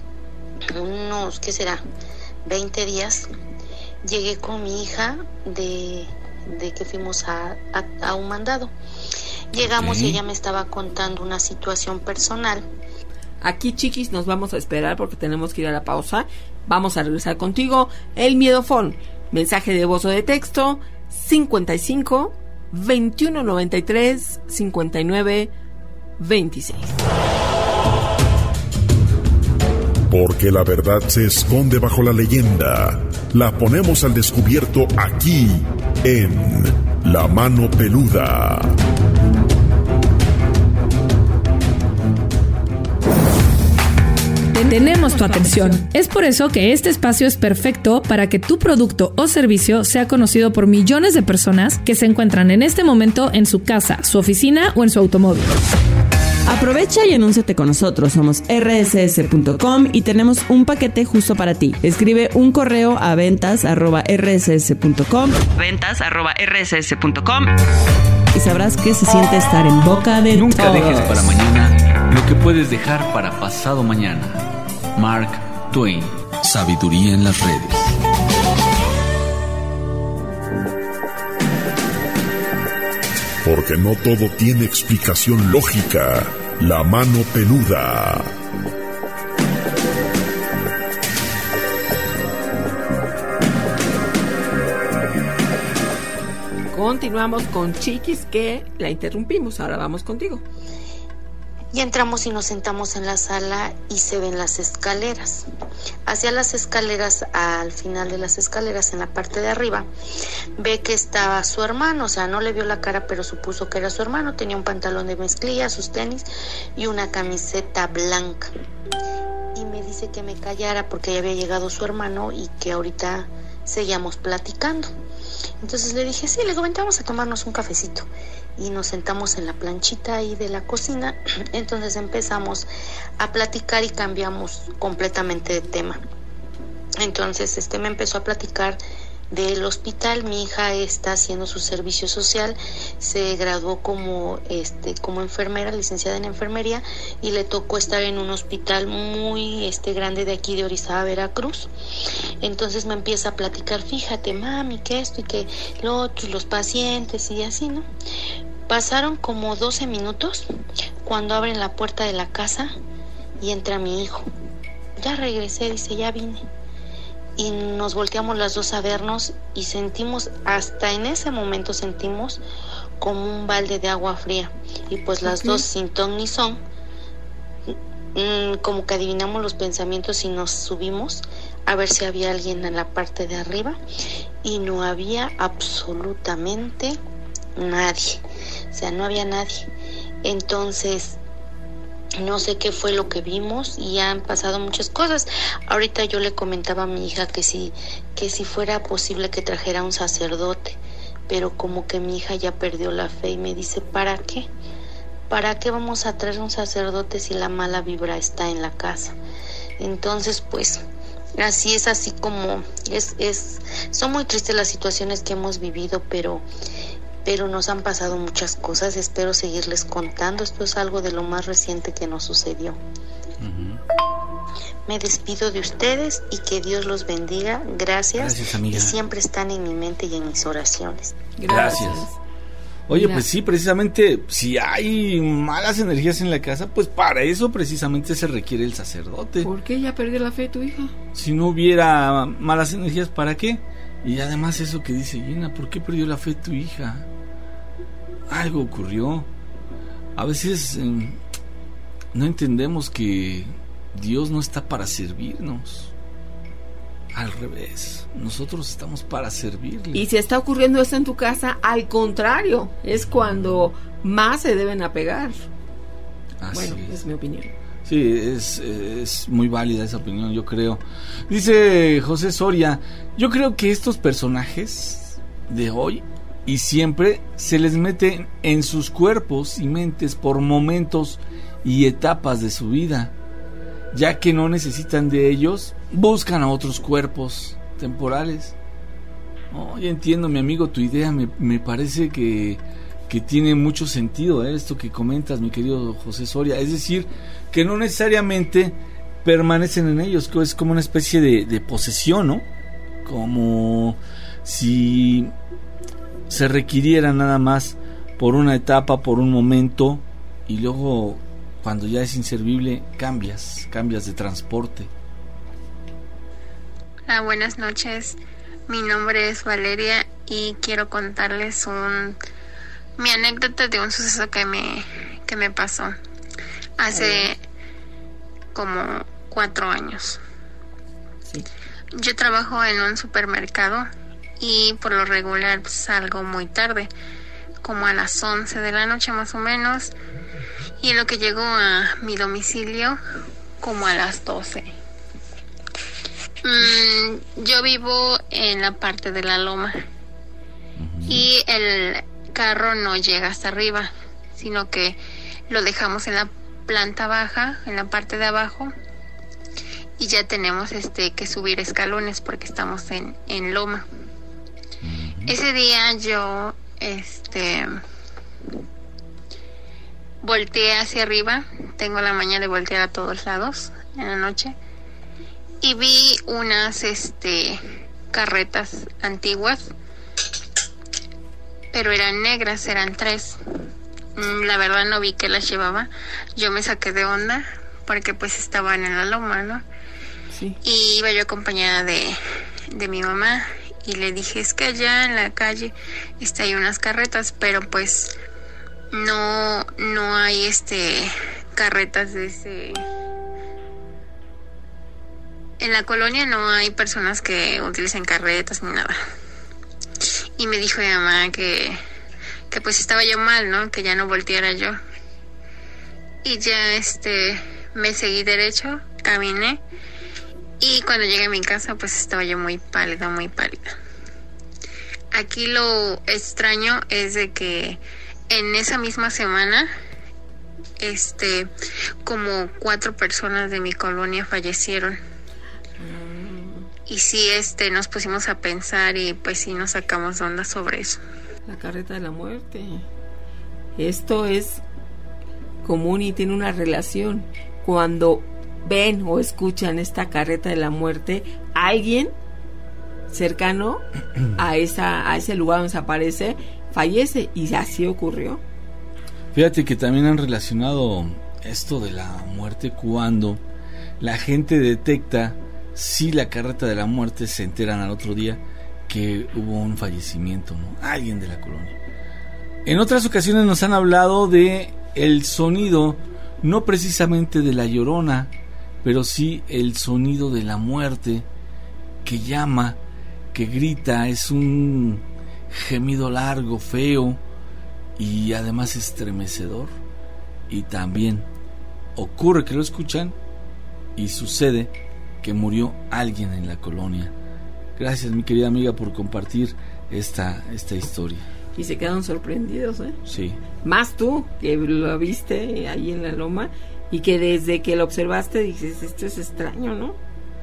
unos, ¿qué será? veinte días, llegué con mi hija de... de que fuimos a, a, a un mandado. Llegamos okay. Y ella me estaba contando una situación personal. Aquí, Chiquis, nos vamos a esperar porque tenemos que ir a la pausa. Vamos a regresar contigo. El Miedofón, mensaje de voz o de texto cincuenta y cinco, veintiuno noventa y tres, cincuenta y nueve, veintiséis. Porque la verdad se esconde bajo la leyenda. La ponemos al descubierto aquí, en La Mano Peluda. Tenemos tu atención. Es por eso que este espacio es perfecto para que tu producto o servicio sea conocido por millones de personas que se encuentran en este momento en su casa, su oficina o en su automóvil. Aprovecha y anúnciate con nosotros. Somos erre ese ese punto com y tenemos un paquete justo para ti. Escribe un correo a ventas arroba erre ese ese punto com ventas arroba erre ese ese punto com y sabrás qué se siente estar en boca de Nunca todos. dejes para mañana lo que puedes dejar para pasado mañana. Mark Twain. Sabiduría en las redes. Porque no todo tiene explicación lógica. La Mano Peluda. Continuamos con Chiquis, que la interrumpimos. Ahora vamos contigo. Y entramos y nos sentamos en la sala y se ven las escaleras. Hacia las escaleras, al final de las escaleras, en la parte de arriba, ve que estaba su hermano. O sea, no le vio la cara, pero supuso que era su hermano. Tenía un pantalón de mezclilla, sus tenis y una camiseta blanca. Y me dice que me callara porque ya había llegado su hermano y que ahorita seguíamos platicando. Entonces le dije, sí, le digo, vente, vamos a tomarnos un cafecito. Y nos sentamos en la planchita ahí de la cocina. Entonces empezamos a platicar y cambiamos completamente de tema. Entonces este me empezó a platicar del hospital. Mi hija está haciendo su servicio social, se graduó como este como enfermera, licenciada en enfermería, y le tocó estar en un hospital muy este grande de aquí de Orizaba, Veracruz. Entonces me empieza a platicar, fíjate mami, que esto y que lo otro, y los pacientes y así, ¿no? Pasaron como doce minutos cuando abren la puerta de la casa y entra mi hijo. Ya regresé, dice, ya vine. Y nos volteamos las dos a vernos y sentimos, hasta en ese momento sentimos como un balde de agua fría. Y pues las okay. dos sin ton ni son, mmm, como que adivinamos los pensamientos y nos subimos a ver si había alguien en la parte de arriba, y no había absolutamente nadie. O sea, no había nadie. Entonces, no sé qué fue lo que vimos y han pasado muchas cosas. Ahorita yo le comentaba a mi hija que si, que si fuera posible que trajera un sacerdote, pero como que mi hija ya perdió la fe y me dice, ¿para qué? ¿Para qué vamos a traer un sacerdote si la mala vibra está en la casa? Entonces, pues, así es, así como es, es, son muy tristes las situaciones que hemos vivido, pero pero nos han pasado muchas cosas. Espero seguirles contando. Esto es algo de lo más reciente que nos sucedió. Uh-huh. Me despido de ustedes y que Dios los bendiga. Gracias. Gracias, amiga. Y siempre están en mi mente y en mis oraciones. Gracias. Oye, Gracias. Pues sí, precisamente, si hay malas energías en la casa, pues para eso precisamente se requiere el sacerdote. ¿Por qué ya perdió la fe tu hija? Si no hubiera malas energías, ¿para qué? Y además eso que dice Gina, ¿por qué perdió la fe tu hija? Algo ocurrió. A veces eh, no entendemos que Dios no está para servirnos. Al revés, nosotros estamos para servirle. Y si está ocurriendo esto en tu casa, al contrario, es cuando más se deben apegar. Así bueno, es. es mi opinión. Sí, es, es muy válida esa opinión, yo creo. Dice José Soria, yo creo que estos personajes de hoy y siempre se les mete en sus cuerpos y mentes por momentos y etapas de su vida. Ya que no necesitan de ellos, buscan a otros cuerpos temporales. Oh, ya entiendo, mi amigo, tu idea me, me parece que, que tiene mucho sentido, ¿eh? Esto que comentas, mi querido José Soria. Es decir, que no necesariamente permanecen en ellos, que es como una especie de, de posesión, ¿no? Como si se requiriera nada más por una etapa, por un momento, y luego cuando ya es inservible cambias, cambias de transporte. Hola, buenas noches. Mi nombre es Valeria y quiero contarles un mi anécdota de un suceso que me que me pasó hace como cuatro años. Sí. Yo trabajo en un supermercado y por lo regular salgo muy tarde, como a las once de la noche más o menos, y en lo que llego a mi domicilio como a las doce. Mm, yo vivo en la parte de la loma y el carro no llega hasta arriba, sino que lo dejamos en la planta baja, en la parte de abajo, y ya tenemos este que subir escalones porque estamos en, en loma. Ese día yo este volteé hacia arriba, tengo la maña de voltear a todos lados en la noche, y vi unas este carretas antiguas, pero eran negras, eran tres. La verdad no vi que las llevaba. Yo me saqué de onda porque pues estaban en la loma, ¿no? Sí. Y iba yo acompañada de, de mi mamá y le dije, es que allá en la calle está hay unas carretas, pero pues no no hay este carretas de ese. En la colonia no hay personas que utilicen carretas ni nada. Y me dijo mi mamá que, que pues estaba yo mal, ¿no? Que ya no volteara yo. Y ya este me seguí derecho, caminé. Y cuando llegué a mi casa, pues estaba yo muy pálida, muy pálida. Aquí lo extraño es de que en esa misma semana, este, como cuatro personas de mi colonia fallecieron. y sí, este, nos pusimos a pensar y pues sí nos sacamos onda sobre eso. La carreta de la muerte. Esto es común y tiene una relación. Cuando ven o escuchan esta carreta de la muerte, alguien cercano a esa a ese lugar donde se aparece fallece, y así ocurrió. Fíjate que también han relacionado esto de la muerte cuando la gente detecta si la carreta de la muerte, se enteran al otro día que hubo un fallecimiento, ¿no? Alguien de la colonia. En otras ocasiones nos han hablado de el sonido, no precisamente de la Llorona, pero sí el sonido de la muerte que llama, que grita, es un gemido largo, feo y además estremecedor. Y también ocurre que lo escuchan y sucede que murió alguien en la colonia. Gracias, mi querida amiga, por compartir esta, esta historia. Y se quedaron sorprendidos, ¿eh? Sí. Más tú, que lo viste ahí en la loma y que desde que lo observaste dices, esto es extraño, ¿no?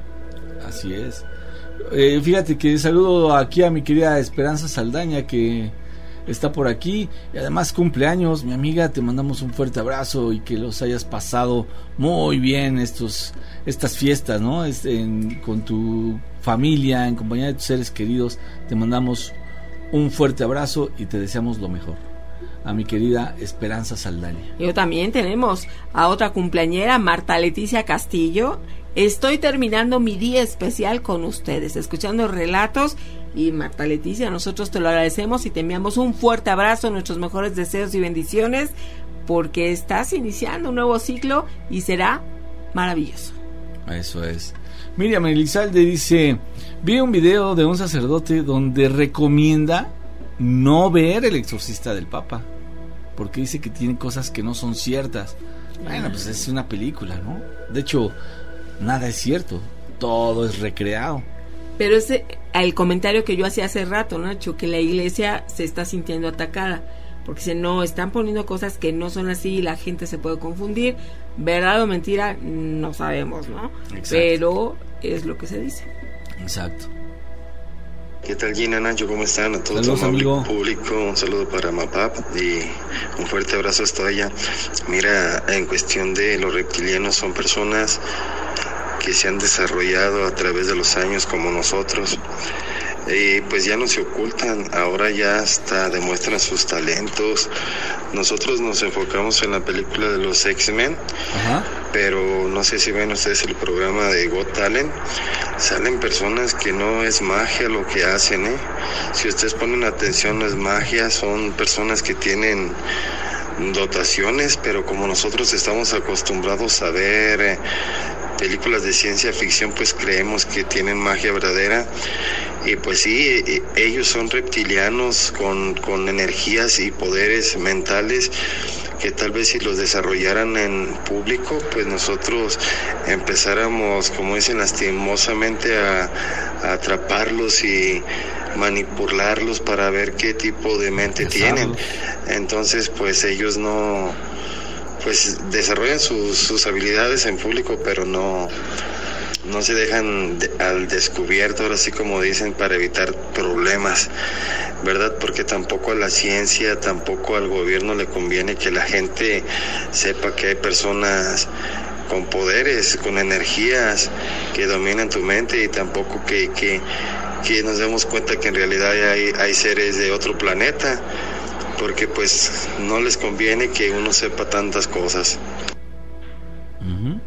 Así es. Eh, fíjate que saludo aquí a mi querida Esperanza Saldaña, que está por aquí, y además cumpleaños, mi amiga. Te mandamos un fuerte abrazo y que los hayas pasado muy bien estos estas fiestas, ¿no? Este, en, con tu familia, en compañía de tus seres queridos. Te mandamos un fuerte abrazo y te deseamos lo mejor. A mi querida Esperanza Saldaña. Yo también tenemos a otra cumpleañera, Marta Leticia Castillo. Estoy terminando mi día especial con ustedes, escuchando relatos. Y Marta Leticia, nosotros te lo agradecemos y te enviamos un fuerte abrazo, nuestros mejores deseos y bendiciones, porque estás iniciando un nuevo ciclo y será maravilloso. Eso es. Miriam Elizalde dice: vi un video de un sacerdote donde recomienda no ver El exorcista del Papa, porque dice que tiene cosas que no son ciertas. Bueno, pues es una película, ¿no? De hecho, nada es cierto, todo es recreado. Pero ese el comentario que yo hacía hace rato, Nacho, que la iglesia se está sintiendo atacada, porque se no están poniendo cosas que no son así y la gente se puede confundir. Verdad o mentira, no sabemos, ¿no? Exacto. Pero es lo que se dice. Exacto. ¿Qué tal, Gina, Nacho? ¿Cómo están? A todo Saludos, el público, un saludo para Mapap y un fuerte abrazo hasta allá. Mira, en cuestión de los reptilianos, son personas que se han desarrollado a través de los años como nosotros, y pues ya no se ocultan, ahora ya hasta demuestran sus talentos. Nosotros nos enfocamos en la película de los X-Men. Ajá. Pero no sé si ven ustedes el programa de Got Talent, salen personas que no es magia lo que hacen, ¿eh? Si ustedes ponen atención, no es magia, son personas que tienen dotaciones, pero como nosotros estamos acostumbrados a ver eh, películas de ciencia ficción, pues creemos que tienen magia verdadera. Y pues sí, ellos son reptilianos con, con energías y poderes mentales que tal vez si los desarrollaran en público, pues nosotros empezáramos, como dicen, lastimosamente a, a atraparlos y manipularlos para ver qué tipo de mente tienen. Entonces, pues ellos no, pues desarrollan sus, sus habilidades en público, pero no... no se dejan de, al descubierto, ahora sí como dicen, para evitar problemas, ¿verdad? Porque tampoco a la ciencia, tampoco al gobierno le conviene que la gente sepa que hay personas con poderes, con energías que dominan tu mente, y tampoco que, que, que nos demos cuenta que en realidad hay, hay seres de otro planeta, porque pues no les conviene que uno sepa tantas cosas. Uh-huh.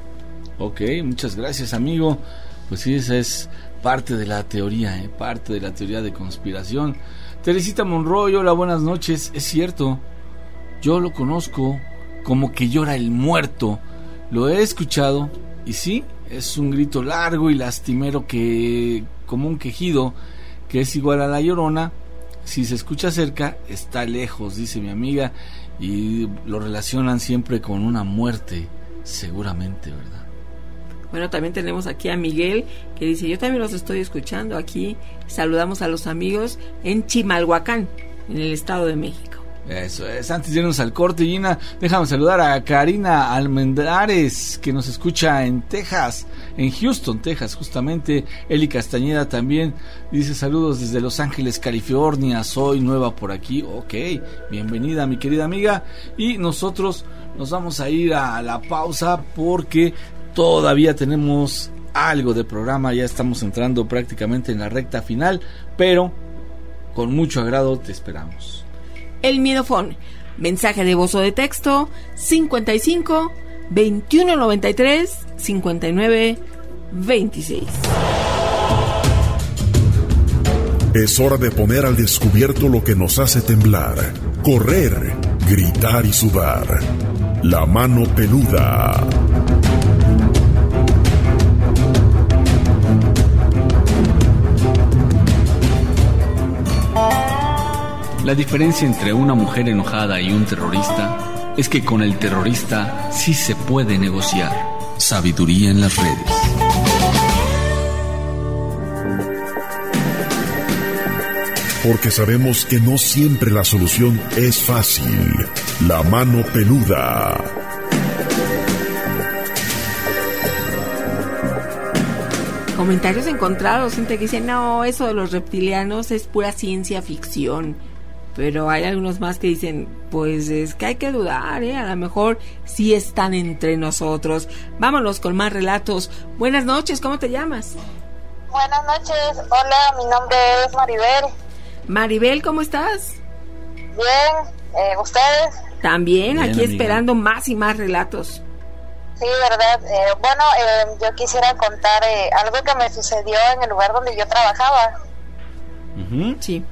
Ok, muchas gracias, amigo. Pues sí, esa es parte de la teoría, ¿eh? parte de la teoría de conspiración. Teresita Monroy, hola, buenas noches. Es cierto, yo lo conozco como que llora el muerto. Lo he escuchado y sí, es un grito largo y lastimero, que como un quejido, que es igual a la Llorona. Si se escucha cerca, está lejos, dice mi amiga, y lo relacionan siempre con una muerte, seguramente, ¿verdad? Bueno, también tenemos aquí a Miguel, que dice: yo también los estoy escuchando aquí. Saludamos a los amigos en Chimalhuacán, en el Estado de México. Eso es. Antes de irnos al corte, Gina, déjame saludar a Karina Almendares, que nos escucha en Texas, en Houston, Texas, justamente. Eli Castañeda también dice saludos desde Los Ángeles, California. Soy nueva por aquí. Ok, bienvenida, mi querida amiga. Y nosotros nos vamos a ir a la pausa porque todavía tenemos algo de programa. Ya estamos entrando prácticamente en la recta final, pero con mucho agrado te esperamos. El Miedofón, mensaje de voz o de texto cincuenta y cinco, veintiuno noventa y tres, cincuenta y nueve, veintiséis. Es hora de poner al descubierto lo que nos hace temblar, correr, gritar y sudar. La mano peluda. La diferencia entre una mujer enojada y un terrorista es que con el terrorista sí se puede negociar. Sabiduría en las redes. Porque sabemos que no siempre la solución es fácil. La mano peluda. Comentarios encontrados, gente que dice, no, eso de los reptilianos es pura ciencia ficción. Pero hay algunos más que dicen, pues es que hay que dudar, ¿eh? A lo mejor sí están entre nosotros. Vámonos con más relatos. Buenas noches, ¿cómo te llamas? Buenas noches, hola, mi nombre es Maribel. Maribel, ¿cómo estás? Bien, eh, ¿ustedes? También, Bien, aquí amiga. Esperando más y más relatos. Sí, verdad. Eh, bueno, eh, yo quisiera contar eh, algo que me sucedió en el lugar donde yo trabajaba. Uh-huh. Sí.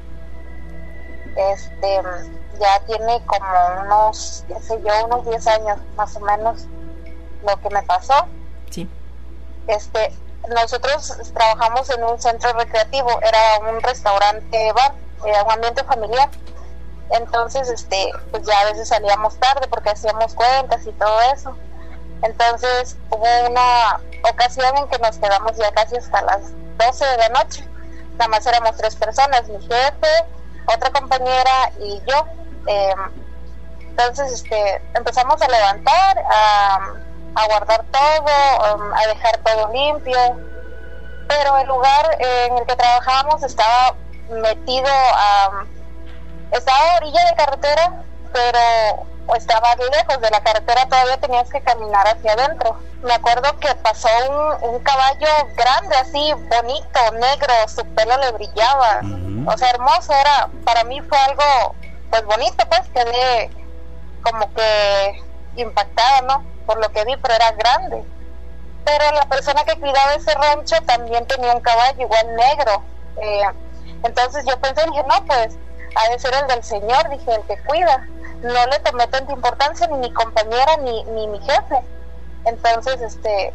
Este, ya tiene como unos, qué sé yo, unos diez años más o menos lo que me pasó. Sí. Este, nosotros trabajamos en un centro recreativo, era un restaurante bar, era un ambiente familiar. Entonces, este, pues ya a veces salíamos tarde porque hacíamos cuentas y todo eso. Entonces hubo una ocasión en que nos quedamos ya casi hasta las doce de la noche. Nada más éramos tres personas, mi jefe, otra compañera y yo. Eh, entonces este, empezamos a levantar, a, a guardar todo, um, a dejar todo limpio. Pero el lugar eh, en el que trabajábamos estaba metido a... estaba a orilla de carretera, pero estaba lejos de la carretera, todavía tenías que caminar hacia adentro. Me acuerdo que pasó un, un caballo grande, así, bonito, negro, su pelo le brillaba, uh-huh. O sea, hermoso era. Para mí fue algo, pues, bonito, pues, quedé como que impactada, ¿no? Por lo que vi, pero era grande. Pero la persona que cuidaba ese rancho también tenía un caballo igual negro. Eh, entonces yo pensé, dije, no, pues, ha de ser el del señor, dije, el que cuida. No le tomé tanta importancia ni mi compañera ni, ni mi jefe. Entonces este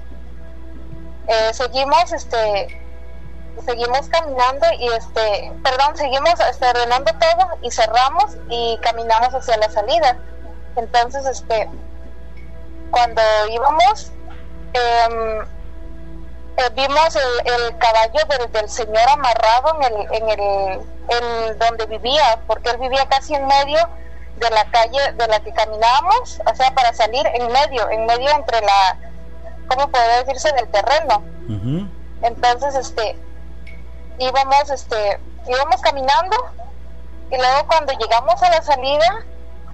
eh, seguimos este seguimos caminando y este perdón seguimos este, ordenando todo y cerramos y caminamos hacia la salida. Entonces este cuando íbamos eh, eh, vimos el, el caballo del, del señor amarrado en el en el en donde vivía, porque él vivía casi en medio de la calle de la que caminábamos, o sea, para salir en medio, en medio entre la, ¿cómo puede decirse?, del terreno. Uh-huh. Entonces, este, íbamos, este, íbamos caminando y luego cuando llegamos a la salida,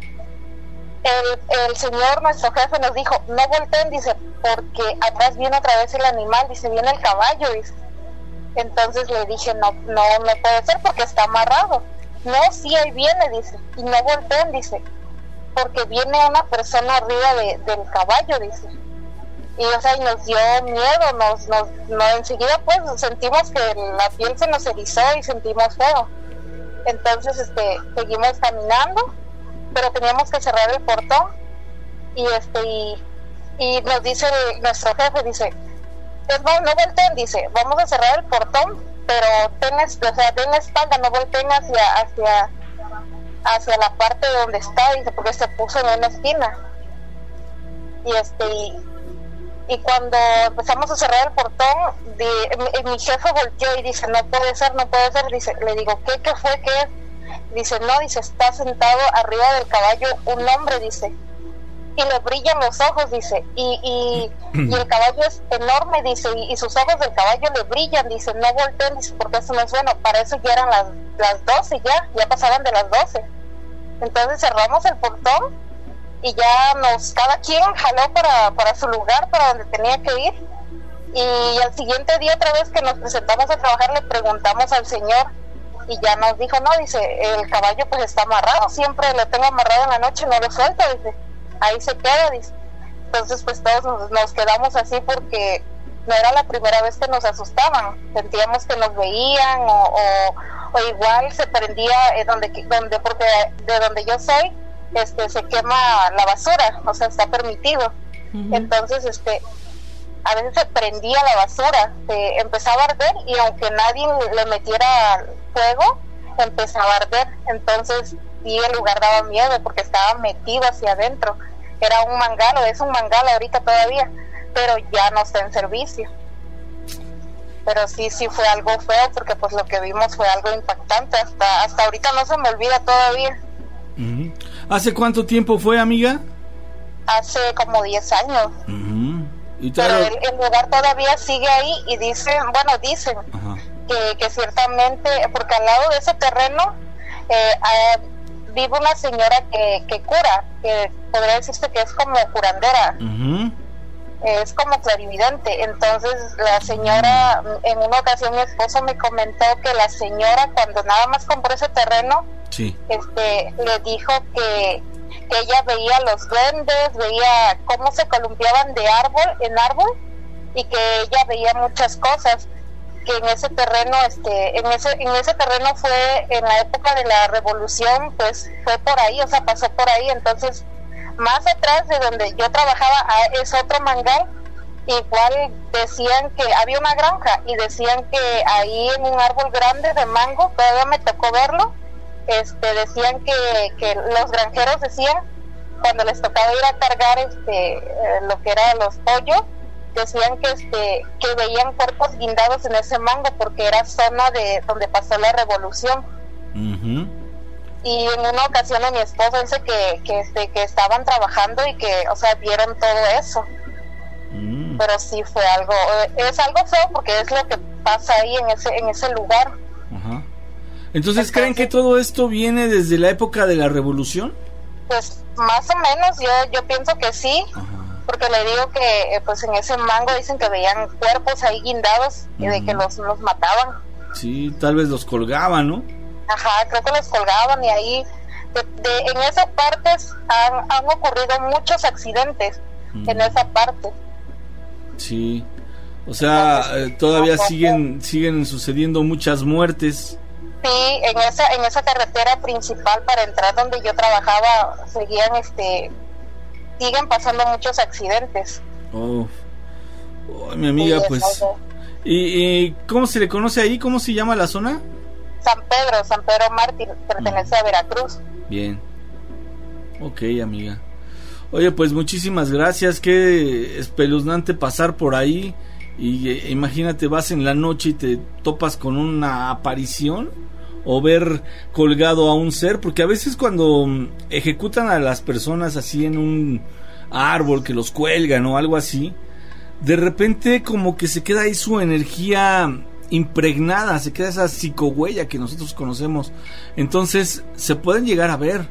el, el señor, nuestro jefe, nos dijo, no volteen, dice, porque atrás viene otra vez el animal, dice, viene el caballo, dice. Entonces le dije, no, no, no puede ser porque está amarrado. No, sí, ahí viene, dice, y no volteen, dice, porque viene una persona arriba de, del caballo, dice. Y, o sea, y nos dio miedo, nos, nos, nos enseguida, pues, sentimos que la piel se nos erizó y sentimos feo. Entonces, este, seguimos caminando, pero teníamos que cerrar el portón, y este, y, y nos dice el, nuestro jefe, dice, no, no volteen, dice, vamos a cerrar el portón, pero ten, o sea, ten la espalda, no volteen hacia, hacia, hacia la parte donde está, dice, porque se puso en una esquina. Y este, y, y cuando empezamos a cerrar el portón, de, mi, mi jefe volteó y dice, no puede ser, no puede ser, dice, le digo, ¿qué, qué fue, qué es? dice, no, dice, está sentado arriba del caballo un hombre, dice, y le brillan los ojos, dice, y, y, y el caballo es enorme, dice, y, y sus ojos del caballo le brillan, dice, no volteen, dice, porque eso no es bueno. Para eso ya eran las, las doce, ya, ya pasaban de las doce. Entonces cerramos el portón y ya nos, cada quien jaló para, para su lugar, para donde tenía que ir. Y al siguiente día, otra vez que nos presentamos a trabajar, le preguntamos al señor y ya nos dijo, no, dice, el caballo pues está amarrado, siempre lo tengo amarrado en la noche, no lo suelto, dice, ahí se queda, dice. Entonces pues todos nos, nos quedamos así porque no era la primera vez que nos asustaban, sentíamos que nos veían o, o, o igual se prendía eh, donde, donde, porque de donde yo soy, este, se quema la basura, o sea, está permitido. Uh-huh. Entonces, este, a veces se prendía la basura, se empezaba a arder y aunque nadie le metiera fuego, empezaba a arder. Entonces, sí, el lugar daba miedo porque estaba metido hacia adentro. Era un mangalo, es un mangalo ahorita todavía, pero ya no está en servicio. Pero sí, sí fue algo feo porque pues lo que vimos fue algo impactante. Hasta, hasta ahorita no se me olvida todavía. Uh-huh. ¿Hace cuánto tiempo fue, amiga? Hace como diez años. Uh-huh. ¿Y pero el, el lugar todavía sigue ahí y dicen, bueno, dicen que, que ciertamente, porque al lado de ese terreno eh, eh, vive una señora que, que cura, que podría decirse que es como curandera. Uh-huh. Es como clarividente. Entonces la señora, en una ocasión mi esposo me comentó que la señora cuando nada más compró ese terreno, sí. este, le dijo que, que ella veía los duendes, veía cómo se columpiaban de árbol en árbol y que ella veía muchas cosas, que en ese terreno, este, en ese, en ese terreno fue en la época de la revolución, pues fue por ahí, o sea, pasó por ahí. Entonces más atrás de donde yo trabajaba es otro mangal, igual decían que había una granja y decían que ahí en un árbol grande de mango, todavía me tocó verlo, este, decían que, que los granjeros decían, cuando les tocaba ir a cargar este eh, lo que era los pollos, decían que este que veían cuerpos guindados en ese mango porque era zona de donde pasó la revolución. Uh-huh. Y en una ocasión a mi esposo dice que, que, este, que estaban trabajando y que, o sea, vieron todo eso. Mm. Pero sí fue algo, es algo feo porque es lo que pasa ahí en ese, en ese lugar. Ajá. Entonces, Entonces, ¿creen que todo esto viene desde la época de la revolución? Pues más o menos, yo, yo pienso que sí. Ajá. Porque le digo que eh, pues en ese mango dicen que veían cuerpos ahí guindados y mm. de que los, los mataban. Sí, tal vez los colgaban, ¿no? Ajá, creo que los colgaban y ahí de, de, en esas partes han, han ocurrido muchos accidentes mm. en esa parte. Sí, o sea, eh, todavía siguen siguen sucediendo muchas muertes. Sí, en esa en esa carretera principal para entrar donde yo trabajaba seguían este siguen pasando muchos accidentes. Oh, oh mi amiga, sí, pues. ¿Y, ¿Y cómo se le conoce ahí? ¿Cómo se llama la zona? San Pedro, San Pedro Mártir, pertenece a Veracruz. Bien. Ok, amiga. Oye, pues muchísimas gracias. Qué espeluznante pasar por ahí. Y eh, imagínate, vas en la noche y te topas con una aparición o ver colgado a un ser, porque a veces cuando ejecutan a las personas así en un árbol, que los cuelgan o algo así, de repente como que se queda ahí su energía impregnada, se queda esa psicohuella que nosotros conocemos. Entonces se pueden llegar a ver.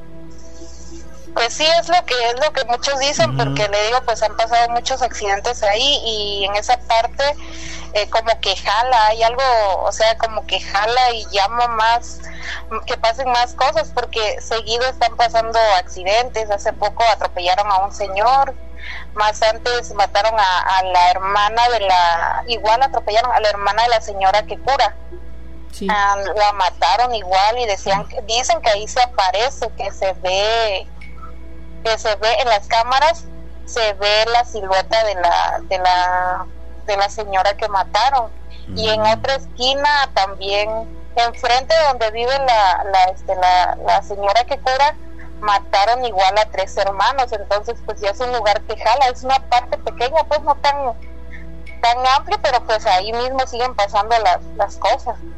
Pues sí, es lo que es lo que muchos dicen, uh-huh. porque le digo, pues han pasado muchos accidentes ahí y en esa parte eh, como que jala, hay algo, o sea, como que jala y llama más, que pasen más cosas, porque seguido están pasando accidentes. Hace poco atropellaron a un señor, más antes mataron a, a la hermana de la, igual atropellaron a la hermana de la señora que cura. Sí. Um, la mataron igual y decían, dicen que ahí se aparece, que se ve, que se ve en las cámaras, se ve la silueta de la, de la, de la señora que mataron. Mm. Y en otra esquina también, enfrente de donde vive la, la, este, la, la señora que cura, mataron igual a tres hermanos. Entonces pues ya es un lugar que jala, es una parte pequeña, pues no tan tan amplio, pero pues ahí mismo siguen pasando las, las cosas.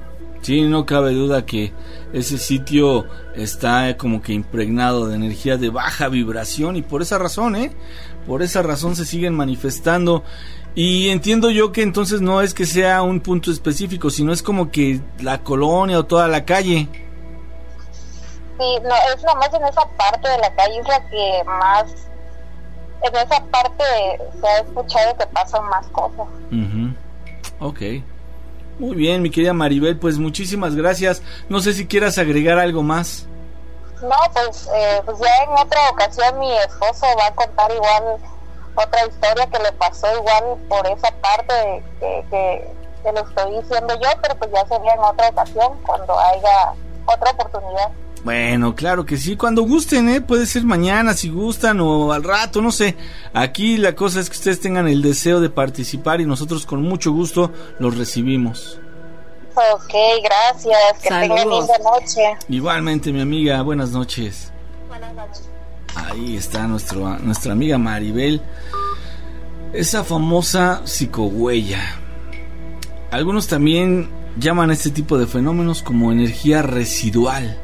Sí, no cabe duda que ese sitio está como que impregnado de energía de baja vibración y por esa razón, ¿eh? Por esa razón se siguen manifestando. Y entiendo yo que entonces no es que sea un punto específico, sino es como que la colonia o toda la calle. Sí, no, es nomás en esa parte de la calle, es la que más, en esa parte se ha escuchado que pasan más cosas. Uh-huh. Ok. Muy bien, mi querida Maribel, pues muchísimas gracias. No sé si quieras agregar algo más. No, pues, eh, pues ya en otra ocasión mi esposo va a contar igual otra historia que le pasó igual por esa parte que, que, que lo estoy diciendo yo, pero pues ya sería en otra ocasión cuando haya otra oportunidad. Bueno, claro que sí, cuando gusten, ¿eh? Puede ser mañana si gustan o al rato, no sé. Aquí la cosa es que ustedes tengan el deseo de participar y nosotros con mucho gusto los recibimos. Ok, gracias, que tengan linda noche. Igualmente, mi amiga, buenas noches. Buenas noches. Ahí está nuestro, nuestra amiga Maribel, esa famosa psicohuella. Algunos también llaman a este tipo de fenómenos como energía residual.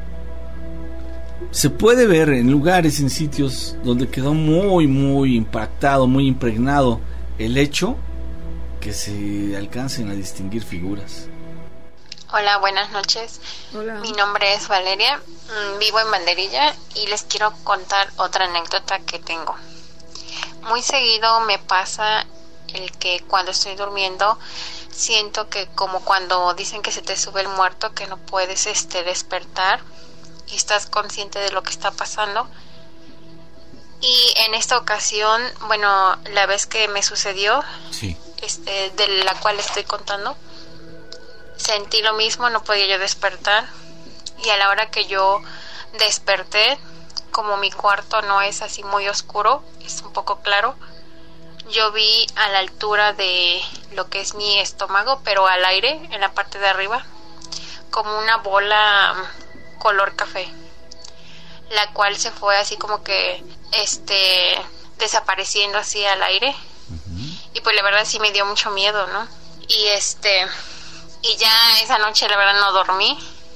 Se puede ver en lugares, en sitios donde quedó muy, muy impactado, muy impregnado el hecho que se alcancen a distinguir figuras. Hola, buenas noches. Hola. Mi nombre es Valeria, vivo en Banderilla y les quiero contar otra anécdota que tengo. Muy seguido me pasa el que cuando estoy durmiendo siento que como cuando dicen que se te sube el muerto, que no puedes este despertar y estás consciente de lo que está pasando. Y en esta ocasión, bueno, la vez que me sucedió, sí. este, de la cual estoy contando, sentí lo mismo, no podía yo despertar. Y a la hora que yo desperté, como mi cuarto no es así muy oscuro, es un poco claro, yo vi a la altura de lo que es mi estómago, pero al aire, en la parte de arriba, como una bola color café, la cual se fue así como que este desapareciendo así al aire. Uh-huh. Y pues la verdad sí me dio mucho miedo, ¿no? Y este y ya esa noche la verdad no dormí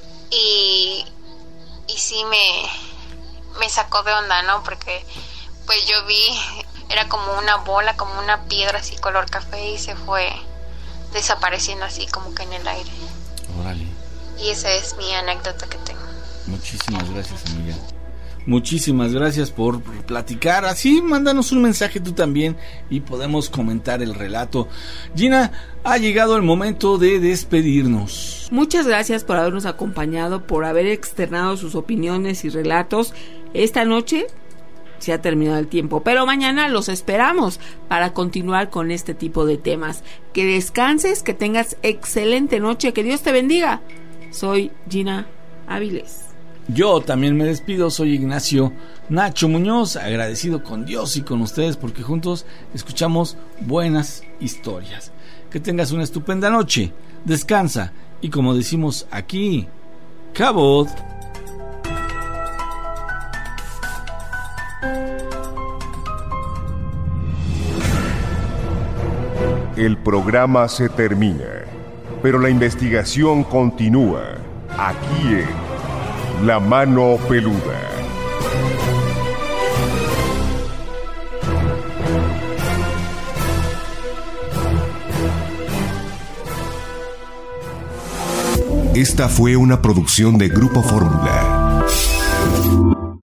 y y sí me me sacó de onda, ¿no? Porque pues yo vi, era como una bola, como una piedra así color café y se fue desapareciendo así como que en el aire. Órale. Y esa es mi anécdota que tengo. Muchísimas gracias, amiga. Muchísimas gracias por platicar. Así, mándanos un mensaje tú también y podemos comentar el relato. Gina, ha llegado el momento de despedirnos. Muchas gracias por habernos acompañado, por haber externado sus opiniones y relatos. Esta noche se ha terminado el tiempo, pero mañana los esperamos para continuar con este tipo de temas. Que descanses, que tengas excelente noche, que Dios te bendiga. Soy Gina Áviles. Yo también me despido, soy Ignacio Nacho Muñoz, agradecido con Dios y con ustedes porque juntos escuchamos buenas historias. Que tengas una estupenda noche, descansa y como decimos aquí, Cabot. El programa se termina, pero la investigación continúa aquí en La Mano Peluda. Esta fue una producción de Grupo Fórmula.